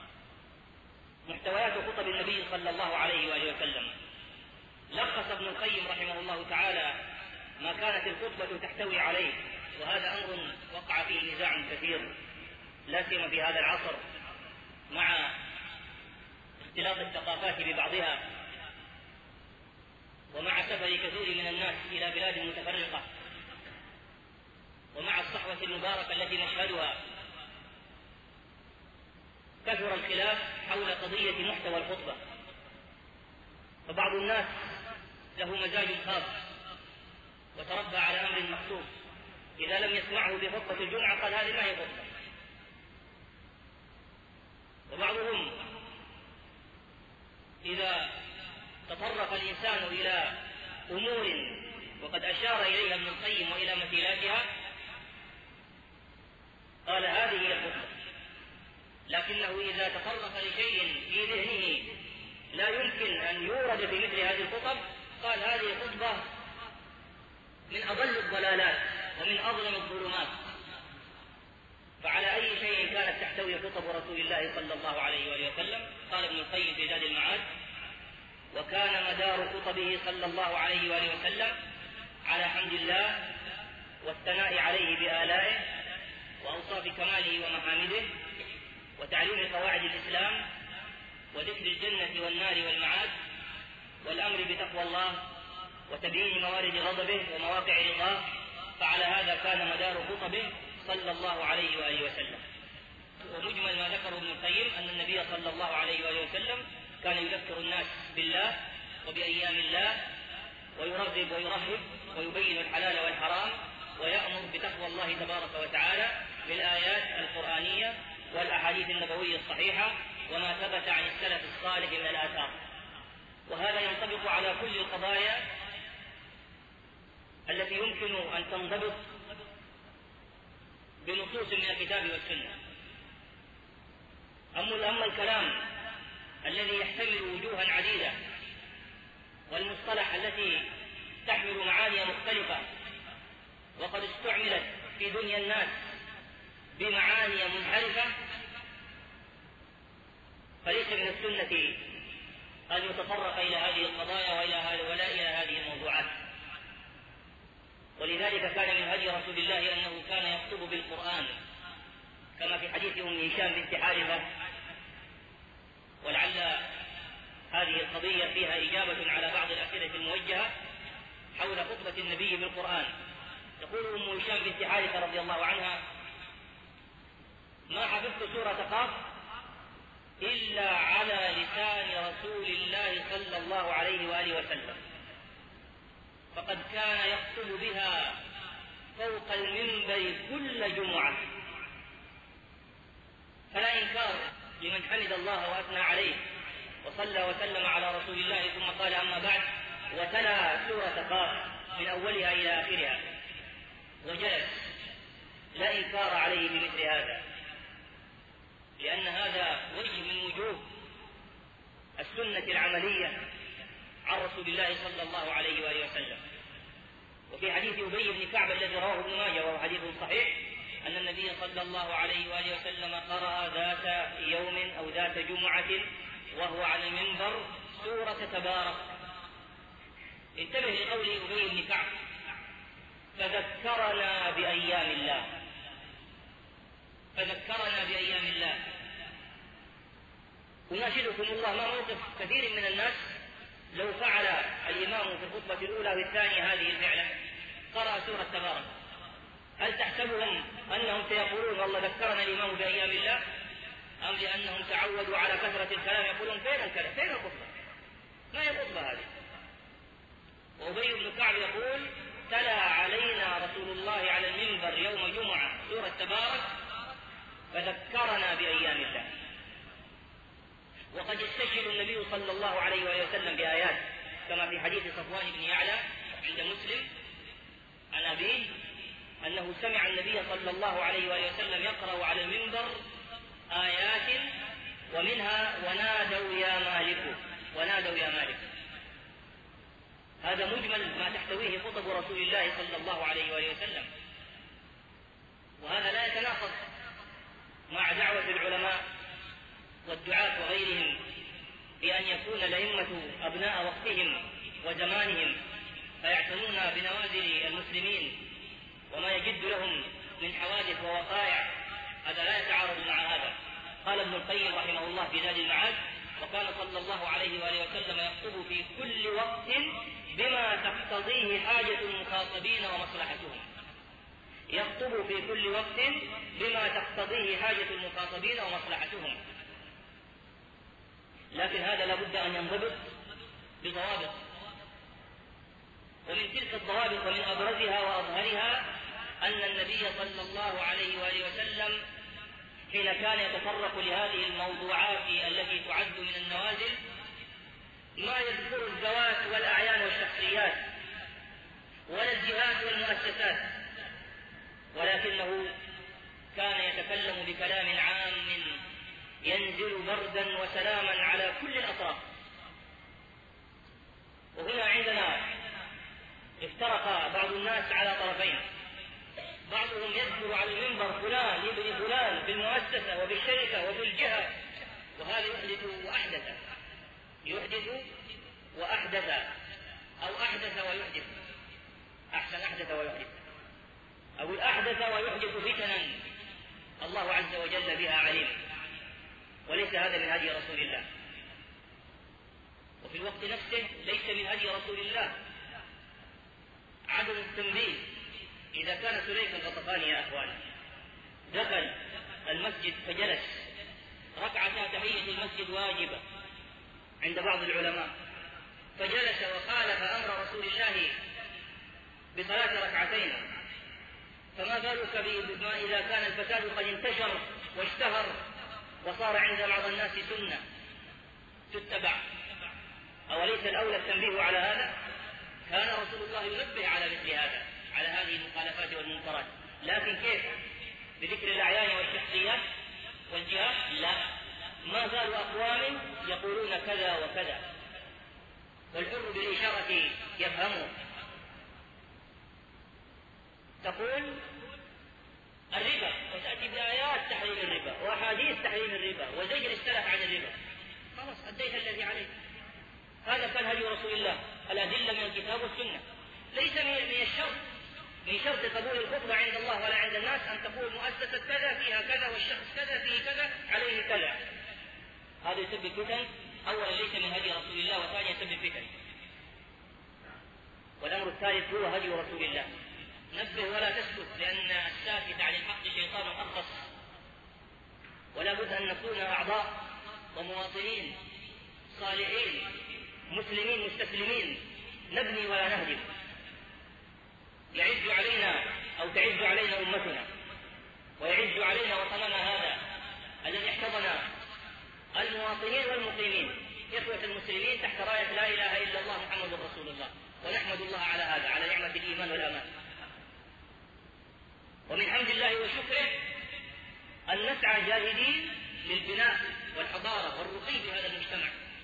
محتويات خطب النبي صلى الله عليه وآله وسلم لخص ابن القيم رحمه الله تعالى ما كانت الخطبة تحتوي عليه، وهذا أمر وقع فيه نزاع كثير لا سيما في هذا العصر مع اختلاط الثقافات ببعضها ومع سفر كثير من الناس إلى بلاد متفرقة ومع الصحوة المباركة التي نشهدها. كثر الخلاف حول قضية محتوى الخطبة، فبعض الناس له مزاج خاص وتربى على أمر مخصوص، إذا لم يسمعه بخطبة الجمعة قال هذه ما هي خطبة. وبعضهم إذا تطرق الإنسان إلى أمور وقد أشار إليها ابن القيم وإلى مثيلاتها قال هذه هي الخطبة، لكنه إذا تطرق لشيء في ذهنه لا يمكن أن يورد في مثل هذه الخطب قال هذه خطبة من أضل الضلالات ومن أظلم الظلمات. فعلى أي شيء كانت تحتوي خطب رسول الله صلى الله عليه وآله وسلم؟ قال ابن القيم في زاد المعاد: وكان مدار خطبه صلى الله عليه وآله وسلم على حمد الله والثناء عليه بآلائه وأوصاف كماله ومحامده وتعليم قواعد الإسلام وذكر الجنة والنار والمعاد والأمر بتقوى الله وتبيين موارد غضبه ومواقع رضاه. فعلى هذا كان مدار خطبه صلى الله عليه وآله وسلم. ومجمل ما ذكره ابن القيم أن النبي صلى الله عليه وآله وسلم كان يذكر الناس بالله وبأيام الله ويرغب ويرهب ويبين الحلال والحرام ويأمر بتقوى الله تبارك وتعالى بالآيات القرآنية والأحاديث النبوية الصحيحة وما ثبت عن السلف الصالح من الآثار. وهذا ينطبق على كل القضايا التي يمكن أن تنضبط بنصوص من الكتاب والسنة. أما الكلام الذي يحتمل وجوها عديدة والمصطلح التي تحمل معاني مختلفة وقد استعملت في دنيا الناس بمعاني منحرفة، فليس من السنة أن يتطرق إلى هذه القضايا ولا إلى هذه الموضوعات. ولذلك كان من هدي رسول الله أنه كان يخطب بالقرآن كما في حديث أم هشام بنت حارثة، ولعل هذه القضية فيها إجابة على بعض الأسئلة الموجهة حول خطبة النبي بالقرآن. تقول أم هشام بنت حارثة رضي الله عنها: ما حفظت سورة قاف إلا على لسان رسول الله صلى الله عليه وآله وسلم، فقد كان يخطب بها فوق المنبر كل جمعة. فلا إنكار لمن حمد الله وأثنى عليه وصلى وسلم على رسول الله ثم قال أما بعد وتلا سورة قاف من أولها إلى آخرها وجلس، لا إنكار عليه بمثل هذا، لأن هذا وجه من وجوه السنة العملية عن رسول الله صلى الله عليه وآله وسلم. وفي حديث أبي بن كعب الذي رواه ابن ماجه وهو حديث صحيح أن النبي صلى الله عليه وآله وسلم قرأ ذات يوم أو ذات جمعة وهو على المنبر سورة تبارك. انتبه لقول أبي بن كعب: فذكرنا بأيام الله، فذكرنا بأيام الله. أناشدكم الله ما موقف كثير من الناس لو فعل الإمام في الخطبة الأولى والثانية هذه الفعلة، قرأ سورة تبارك، هل تحسبهم أنهم سيقولون والله ذكرنا الإمام بأيام الله، أم لأنهم تعودوا على كثرة الكلام يقولون فين الكلام، فين الخطبة، ما هي الخطبة هذه؟ وأبي بن كعب يقول: تلا علينا رسول الله على المنبر يوم جمعة سورة تبارك فذكرنا بأيام الله. وقد يستشهد النبي صلى الله عليه وآله وسلم بآيات كما في حديث صفوان بن يعلى عند مسلم عن أبيه أنه سمع النبي صلى الله عليه وآله وسلم يقرأ على المنبر آيات ومنها ونادوا يا مالك، ونادوا يا مالك. هذا مجمل ما تحتويه خطب رسول الله صلى الله عليه وآله وسلم، وهذا لا يتناقض مع دعوة العلماء والدعاة وغيرهم بأن يكون الأئمة أبناء وقتهم وزمانهم فيعتنون بنوازل المسلمين وما يجد لهم من حوادث ووقائع هذا لا يتعارض مع هذا. قال ابن القيم رحمه الله في زاد المعاد: وكان صلى الله عليه وآله وسلم يخطب في كل وقت بما تقتضيه حاجة المخاطبين ومصلحتهم. يخطب في كل وقت بما تقتضيه حاجة المخاطبين ومصلحتهم، لكن هذا لابد أن ينضبط بضوابط. ومن تلك الضوابط ومن أبرزها وأظهرها أن النبي صلى الله عليه وآله وسلم حين كان يتطرق لهذه الموضوعات التي تعد من النوازل ما يذكر الذوات والأعيان والشخصيات ولا الجهات والمؤسسات، ولكنه كان يتكلم بكلام عام ينزل بردا وسلاما على كل الأطراف. وهنا عندنا افترق بعض الناس على طرفين: بعضهم يذكر على المنبر فلان ابن فلان في المؤسسة وبالشركة وبالجهة، وهذا يحدث وأحدث، يحدث وأحدث، أو أحدث ويحدث، أحسن أحدث ويحدث، أو الأحدث ويحدث فتنا الله عز وجل بها عليم، وليس هذا من هدي رسول الله. وفي الوقت نفسه ليس من هدي رسول الله عدم التنبيه. إذا كان سليك الغطفاني يا أخواني دخل المسجد فجلس، ركعتا تحية المسجد واجبة عند بعض العلماء، فجلس وخالف أمر رسول الله بصلاة ركعتين، فما بالك بما إذا كان الفساد قد انتشر واشتهر وصار عند بعض الناس سنة تتبع؟ أوليس الأولى التنبيه على هذا؟ كان رسول الله ينبه على مثل هذا، على هذه المخالفات والمنكرات، لكن كيف؟ بذكر الأعيان والشخصيات والجهات؟ لا، ما زالوا أقوام يقولون كذا وكذا، والحر بالإشارة يفهمه. تقول الربا وتأتي بآيات تحريم الربا وأحاديث تحريم الربا وزجر السلف عن الربا، خلاص أديت الذي عليك. هذا كان هدي رسول الله، الأدلة من الكتاب والسنة. ليس من الشرط، من شرط قبول الخطبة عند الله ولا عند الناس أن تقول مؤسسة كذا فيها كذا والشخص كذا فيه كذا عليه كذا. هذا يسبب فتن، أولا ليس من هدي رسول الله، وثانيا يسبب فتن. والأمر الثالث هو هدي رسول الله: نبه ولا تسكت، لأن الساكت عن الحق شيطان أرخص. ولا بد أن نكون أعضاء ومواطنين صالحين مسلمين مستسلمين، نبني ولا نهدم. يعز علينا أو تعز علينا أمتنا، ويعز علينا وطننا هذا الذي احتضن المواطنين والمقيمين إخوة المسلمين تحت راية لا إله إلا الله محمد رسول الله، ونحمد الله على هذا، على نعمة الإيمان والأمان. ومن حمد الله وشكره أن نسعى جاهدين للبناء والحضارة والرقي في هذا المجتمع،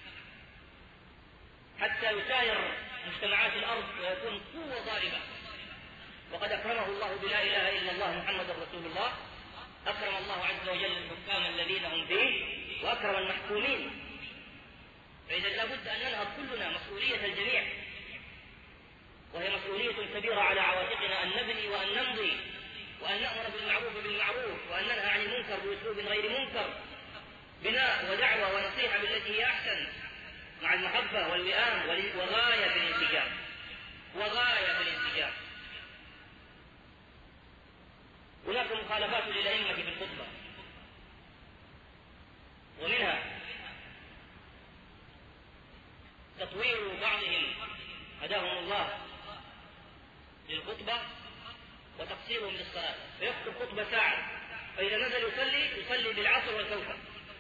حتى يساير مجتمعات الأرض ويكون قوة ضاربة. وقد أكرمه الله بلا إله إلا الله محمد رسول الله، أكرم الله عز وجل الحكام الذين هم فيه، وأكرم المحكومين. فإذا لابد أن ننهض كلنا مسؤولية الجميع، وهي مسؤولية كبيرة على عواتقنا، أن نبني وأن نمضي، وأن نأمر بالمعروف بالمعروف، وأن ننهى عن المنكر بأسلوب غير منكر، بناء ودعوة ونصيحة بالتي هي أحسن، مع المحبة والوئام وغاية في الانسجام، وغاية في الانسجام. هناك مخالفات للأئمة في الخطبة، ومنها تطوير بعضهم هداهم الله للخطبة وتقصيرهم للصلاة، فيخطب خطبة ساعة، فإذا نزل يصلي بالعصر والكوثر،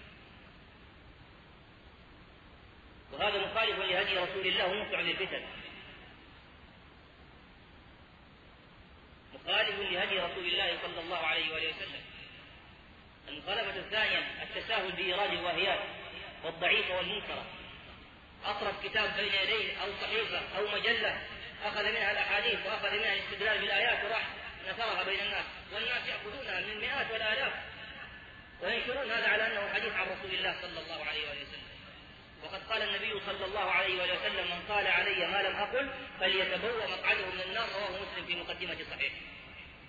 وهذا مخالف لهدي رسول الله وموقع للفتن، مخالف لهدي رسول الله صلى الله عليه وآله وسلم. المخالفة الثانية التساهل بإيراد الواهيات والضعيفة والمنكرة. أطرف كتاب بين يديه أو صحيفة أو مجلة أخذ منها الأحاديث وأخذ منها الاستدلال بالآيات وراح نثرها بين الناس، والناس يأخذونها من المئات والآلاف وينشرون هذا على أنه حديث عن رسول الله صلى الله عليه وآله وسلم. وقد قال النبي صلى الله عليه وآله وسلم: من قال علي ما لم أقل فليتبوأ مقعده من النار، رواه مسلم في مقدمة صحيح.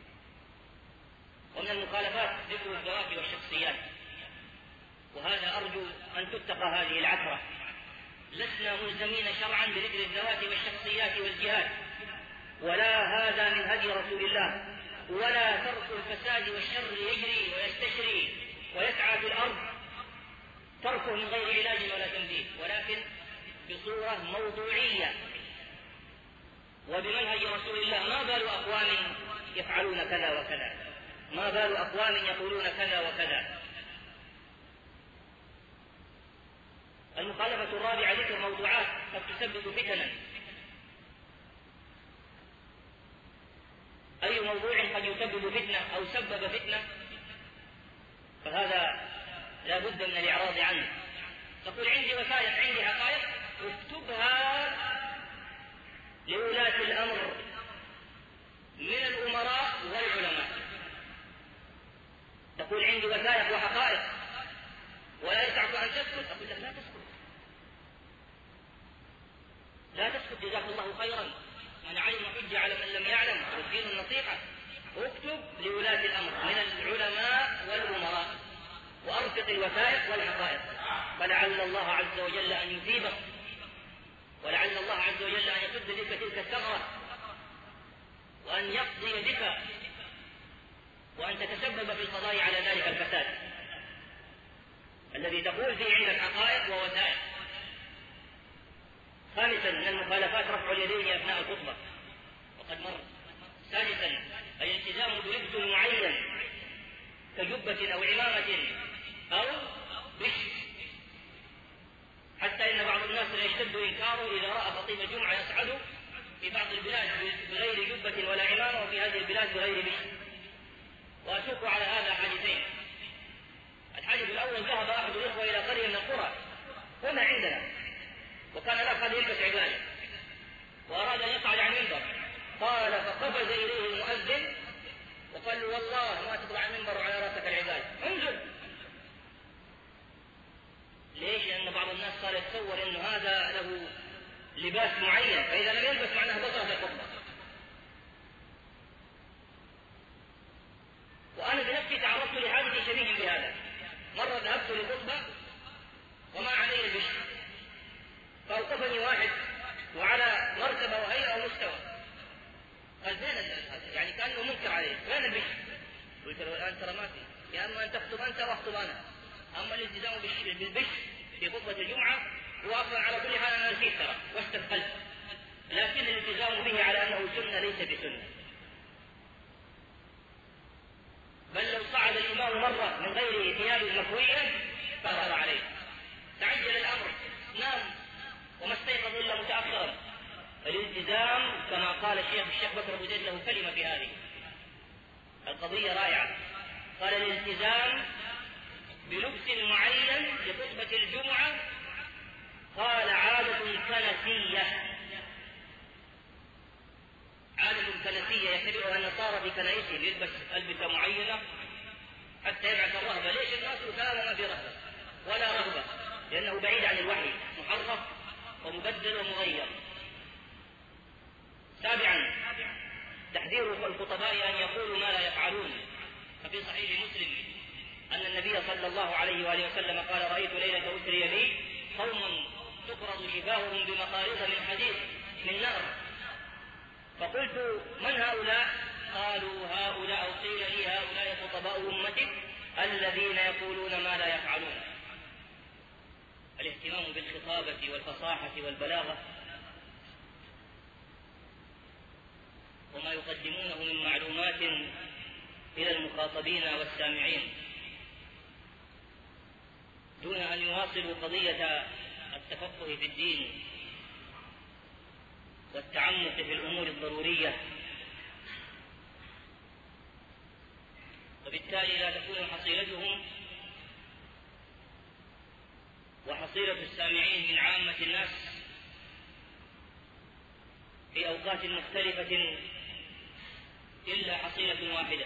ومن المخالفات ذكر الذوات والشخصيات، وهذا أرجو أن تتقى هذه العثرة. لسنا ملزمين شرعا بذكر الذوات والشخصيات والجهاد، ولا هذا من هدي رسول الله، ولا ترك الفساد والشر يجري ويستشري ويسعى في الأرض تركه من غير علاج ولا تنبيه، ولكن بصورة موضوعية وبمنهج رسول الله. ما بال أقوام يفعلون كذا وكذا، ما بال أقوام يقولون كذا وكذا. المخالفة الرابعة ذكر موضوعات قد تسبب فتنا. أي موضوع قد يسبب فتنة أو سبب فتنة فهذا لا بد من الإعراض عنه. تقول عندي وثائق، عندي حقائق، اكتبها لولاة الأمر من الأمراء والعلماء. تقول عندي وثائق وحقائق ولا يسعك أن تسكت، أقول لك لا تسكت، لا تسكت، جزاك الله خيرا، من علم حج على من لم يعلم، والدين النصيحة. اكتب لولاة الأمر من العلماء والأمراء وأرفق الوثائق والحقائق، فلعل الله عز وجل أن يثيبك، ولعل الله عز وجل أن يسد بك تلك الثغرة، وأن يقضي بك، وأن تتسبب في القضاء على ذلك الفساد الذي تقول فيه عندك حقائق ووثائق. خامسا من المخالفات رفع اليدين أثناء الخطبة، وقد مر. سادسا الالتزام بلبس معين كجبة أو عمامة أو بشر، حتى إن بعض الناس يشتد إنكاره إذا رأى خطيب الجمعة يصعد في بعض البلاد بغير جبة ولا عمامة، وفي هذه البلاد بغير بشر. وأشك على هذا حادثين. الحادث الأول، ذهب أحد الإخوة إلى قرية من القرى وما عندنا، وكان الأخ يلبس عباية وأراد أن يصعد عن المنبر، قال فقفز إليه المؤذن وقال له والله ما تطلع المنبر على رأسك العباية، انزل. ليش؟ لأن بعض الناس صار يتصور أنه هذا له لباس معين، فإذا لم يلبس معناه بطل في الخطبة. وأنا بنفسي تعرضت لحادث شبيه بهذا. مرة ذهبت لخطبة وما علي البشر، فأوقفني واحد وعلى مرتبة وهيئة ومستوى، قال فين هذا؟ يعني كأنه منكر عليه، وين البشر؟ قلت له الآن ترى ما في، يا أما أن تخطب أنت واخطب أنا، أما الالتزام بالبشر في خطبة الجمعة هو أصلا على كل حال أنا نسيت ترى واستثقلت، لكن الالتزام به على أنه سنة ليس بسنة. بل لو صعد الإمام مرة من غير ثياب مكوية فأثر عليه، تعجل الأمر، نام وما استيقظ إلا متأخرا. الالتزام كما قال الشيخ بكر أبو زيد له كلمة في هذه القضية رائعة، قال الالتزام بلبس معين لخطبة الجمعة قال عادة كنسية، عادة كنسية يتبعها النصارى في كنائسهم، يلبس ألبسة معينة حتى يبعث الرهبة. ليش الناس كانوا ما في رهبة ولا رغبة؟ لأنه بعيد عن الوحي، محرف ومبدل ومغير. سابعا تحذير الخطباء أن يقولوا ما لا يفعلون. ففي صحيح مسلم أن النبي صلى الله عليه وآله وسلم قال رأيت ليلة أسري بي قوم تقرض شفاههم بمقاريض من حديد من نار، فقلت من هؤلاء؟ قالوا هؤلاء، أو قيل لي هؤلاء خطباء أمتك الذين يقولون ما لا يفعلون. الاهتمام بالخطابة والفصاحة والبلاغة وما يقدمونه من معلومات إلى المخاطبين والسامعين، دون أن يواصلوا قضية التفقه في الدين والتعمق في الأمور الضرورية، وبالتالي لا تكون حصيلتهم وحصيلة السامعين من عامة الناس في أوقات مختلفة إلا حصيلة واحدة.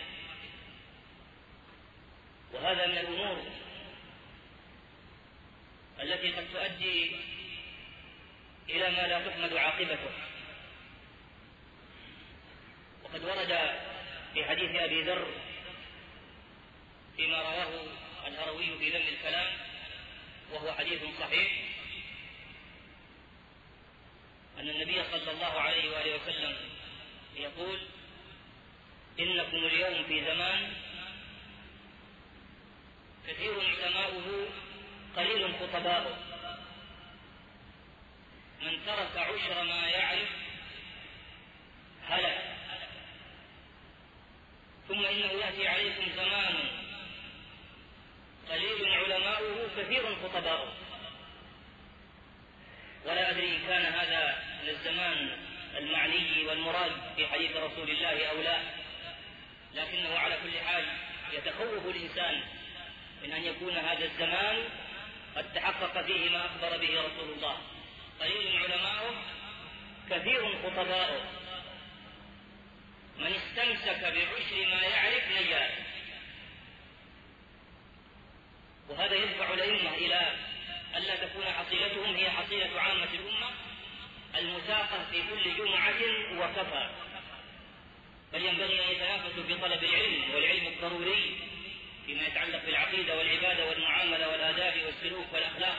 وهذا من الأمور التي قد تؤدي إلى ما لا تحمد عاقبته. وقد ورد في حديث أبي ذر فيما رواه الهروي في ذم الكلام وهو حديث صحيح أن النبي صلى الله عليه وآله وسلم يقول: إنكم اليوم في زمان كثير علماؤه قليل خطباؤه، من ترك عشر ما يعرف هلك. ثم إنه يأتي عليكم زمان قليل علماؤه كثير خطباؤه. ولا أدري إن كان هذا من الزمان المعني والمراد في حديث رسول الله أو لا، لكنه على كل حال يتخوف الإنسان من أن يكون هذا الزمان قد تحقق فيه ما أخبر به رسول الله: قليل علماؤه كثير خطباؤه، من استمسك بعشر ما يعرف نجا. وهذا يدفع الأئمة إلى ألا تكون حصيلتهم هي حصيلة عامة الأمة المساقة في كل جمعة وكفى، بل ينبغي أن يتنافسوا في طلب العلم، والعلم الضروري فيما يتعلق بالعقيدة والعبادة والمعاملة والآداب والسلوك والأخلاق.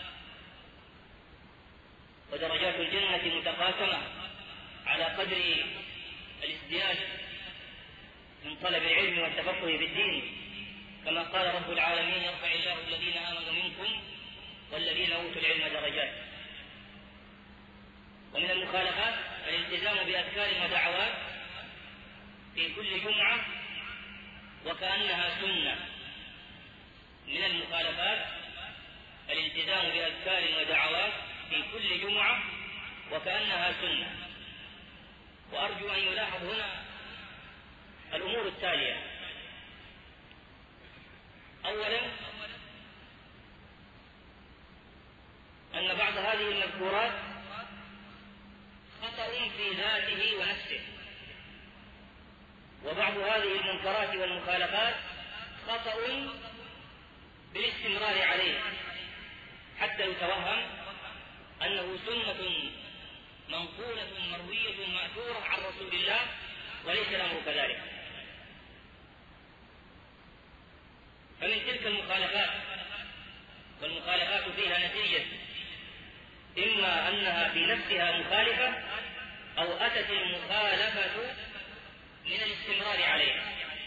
ودرجات الجنة متقاسمة على قدر الازدياد من طلب العلم والتفقه في الدين، كما قال رب العالمين: يرفع الله الذين آمنوا منكم والذين أوتوا العلم درجات. ومن المخالفات الالتزام بأذكار ودعوات في كل جمعة وكأنها سنة. من المخالفات الالتزام بأذكار ودعوات في كل جمعة وكأنها سنة. وأرجو أن يلاحظ هنا الأمور التالية: أولا، أن بعض هذه المذكورات خطأ في ذاته ونفسه، وبعض هذه المنكرات والمخالفات خطأ بالاستمرار عليه حتى يتوهم أنه سنة منقولة مروية مأثورة عن رسول الله، وليس الأمر كذلك. فمن تلك المخالفات، والمخالفات فيها نتيجة إما أنها في نفسها مخالفة أو أتت المخالفة من الاستمرار عليها.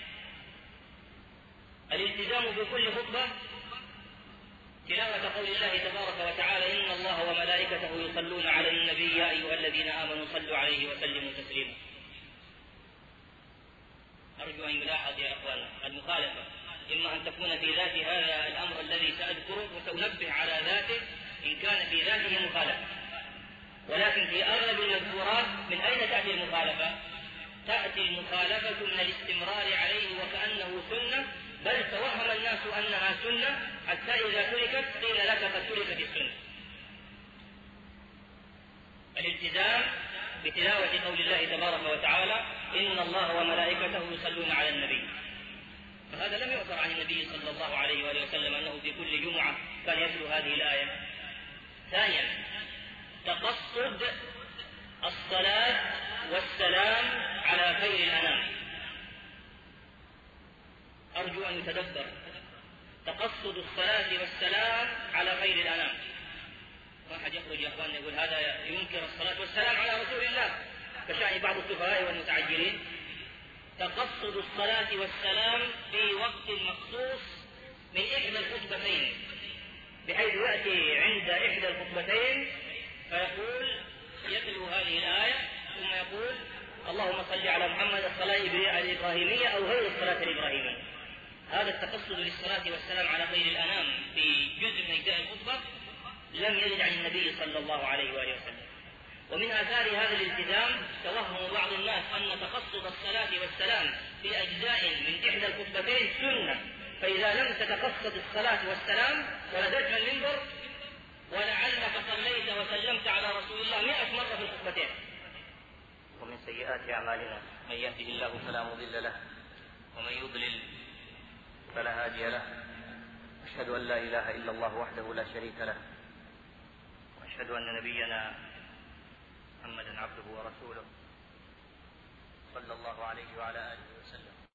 الالتزام بكل خطبة تلاوة قول الله تبارك وتعالى: إن الله وملائكته يصلون على النبي يا أيها الذين آمنوا صلوا عليه وسلموا تسليما. أرجو أن يلاحظ يا أخوان المخالفة إما أن تكون في ذات هذا الأمر الذي سأذكره، وسأنبه على ذاته إن كان في ذاته مخالفة، ولكن في أغلب المذكورات من أين تأتي المخالفة؟ تأتي المخالفة من الاستمرار عليه وكأنه سنة، بل توهم الناس أنها سنة حتى إذا تركت قيل لك قد تركت السنة. الالتزام بتلاوة قول الله تبارك وتعالى: إن الله وملائكته يصلون على النبي، فهذا لم يؤثر عن النبي صلى الله عليه وآله وسلم أنه في كل جمعة كان يتلو هذه الآية. ثانيا، تقصد الصلاة والسلام على خير الأنام. أرجو أن يتدبر: تقصد الصلاة والسلام على خير الأنام. واحد يخرج يا أخوان يقول هذا ينكر الصلاة والسلام على رسول الله كشأن بعض السفهاء والمتعجلين. تقصد الصلاة والسلام في وقت مخصوص من إحدى الخطبتين، بحيث يأتي عند إحدى الخطبتين فيقول يتلو هذه الآية ثم يقول: اللهم صل على محمد الصلاة الإبراهيمية أو غير الصلاة الإبراهيمية. هذا التقصد للصلاة والسلام على خير الأنام في جزء من أجزاء الخطبة لم يرد عن النبي صلى الله عليه وآله وسلم. ومن آثار هذا الالتزام توهم بعض الناس أن تقصد الصلاة والسلام في أجزاء من إحدى الخطبتين سنة، فإذا لم تتقصد الصلاة والسلام ولدت من المنبر ولعلك صليت وسلمت على رسول الله 100 مرة في الخطبتين. ومن سيئات أعمالنا من يهده الله فلا مضل له ومن يضلل فلا هادي له. أشهد أن لا إله إلا الله وحده لا شريك له، وأشهد أن نبينا محمدا عبده ورسوله صلى الله عليه وعلى آله وسلم.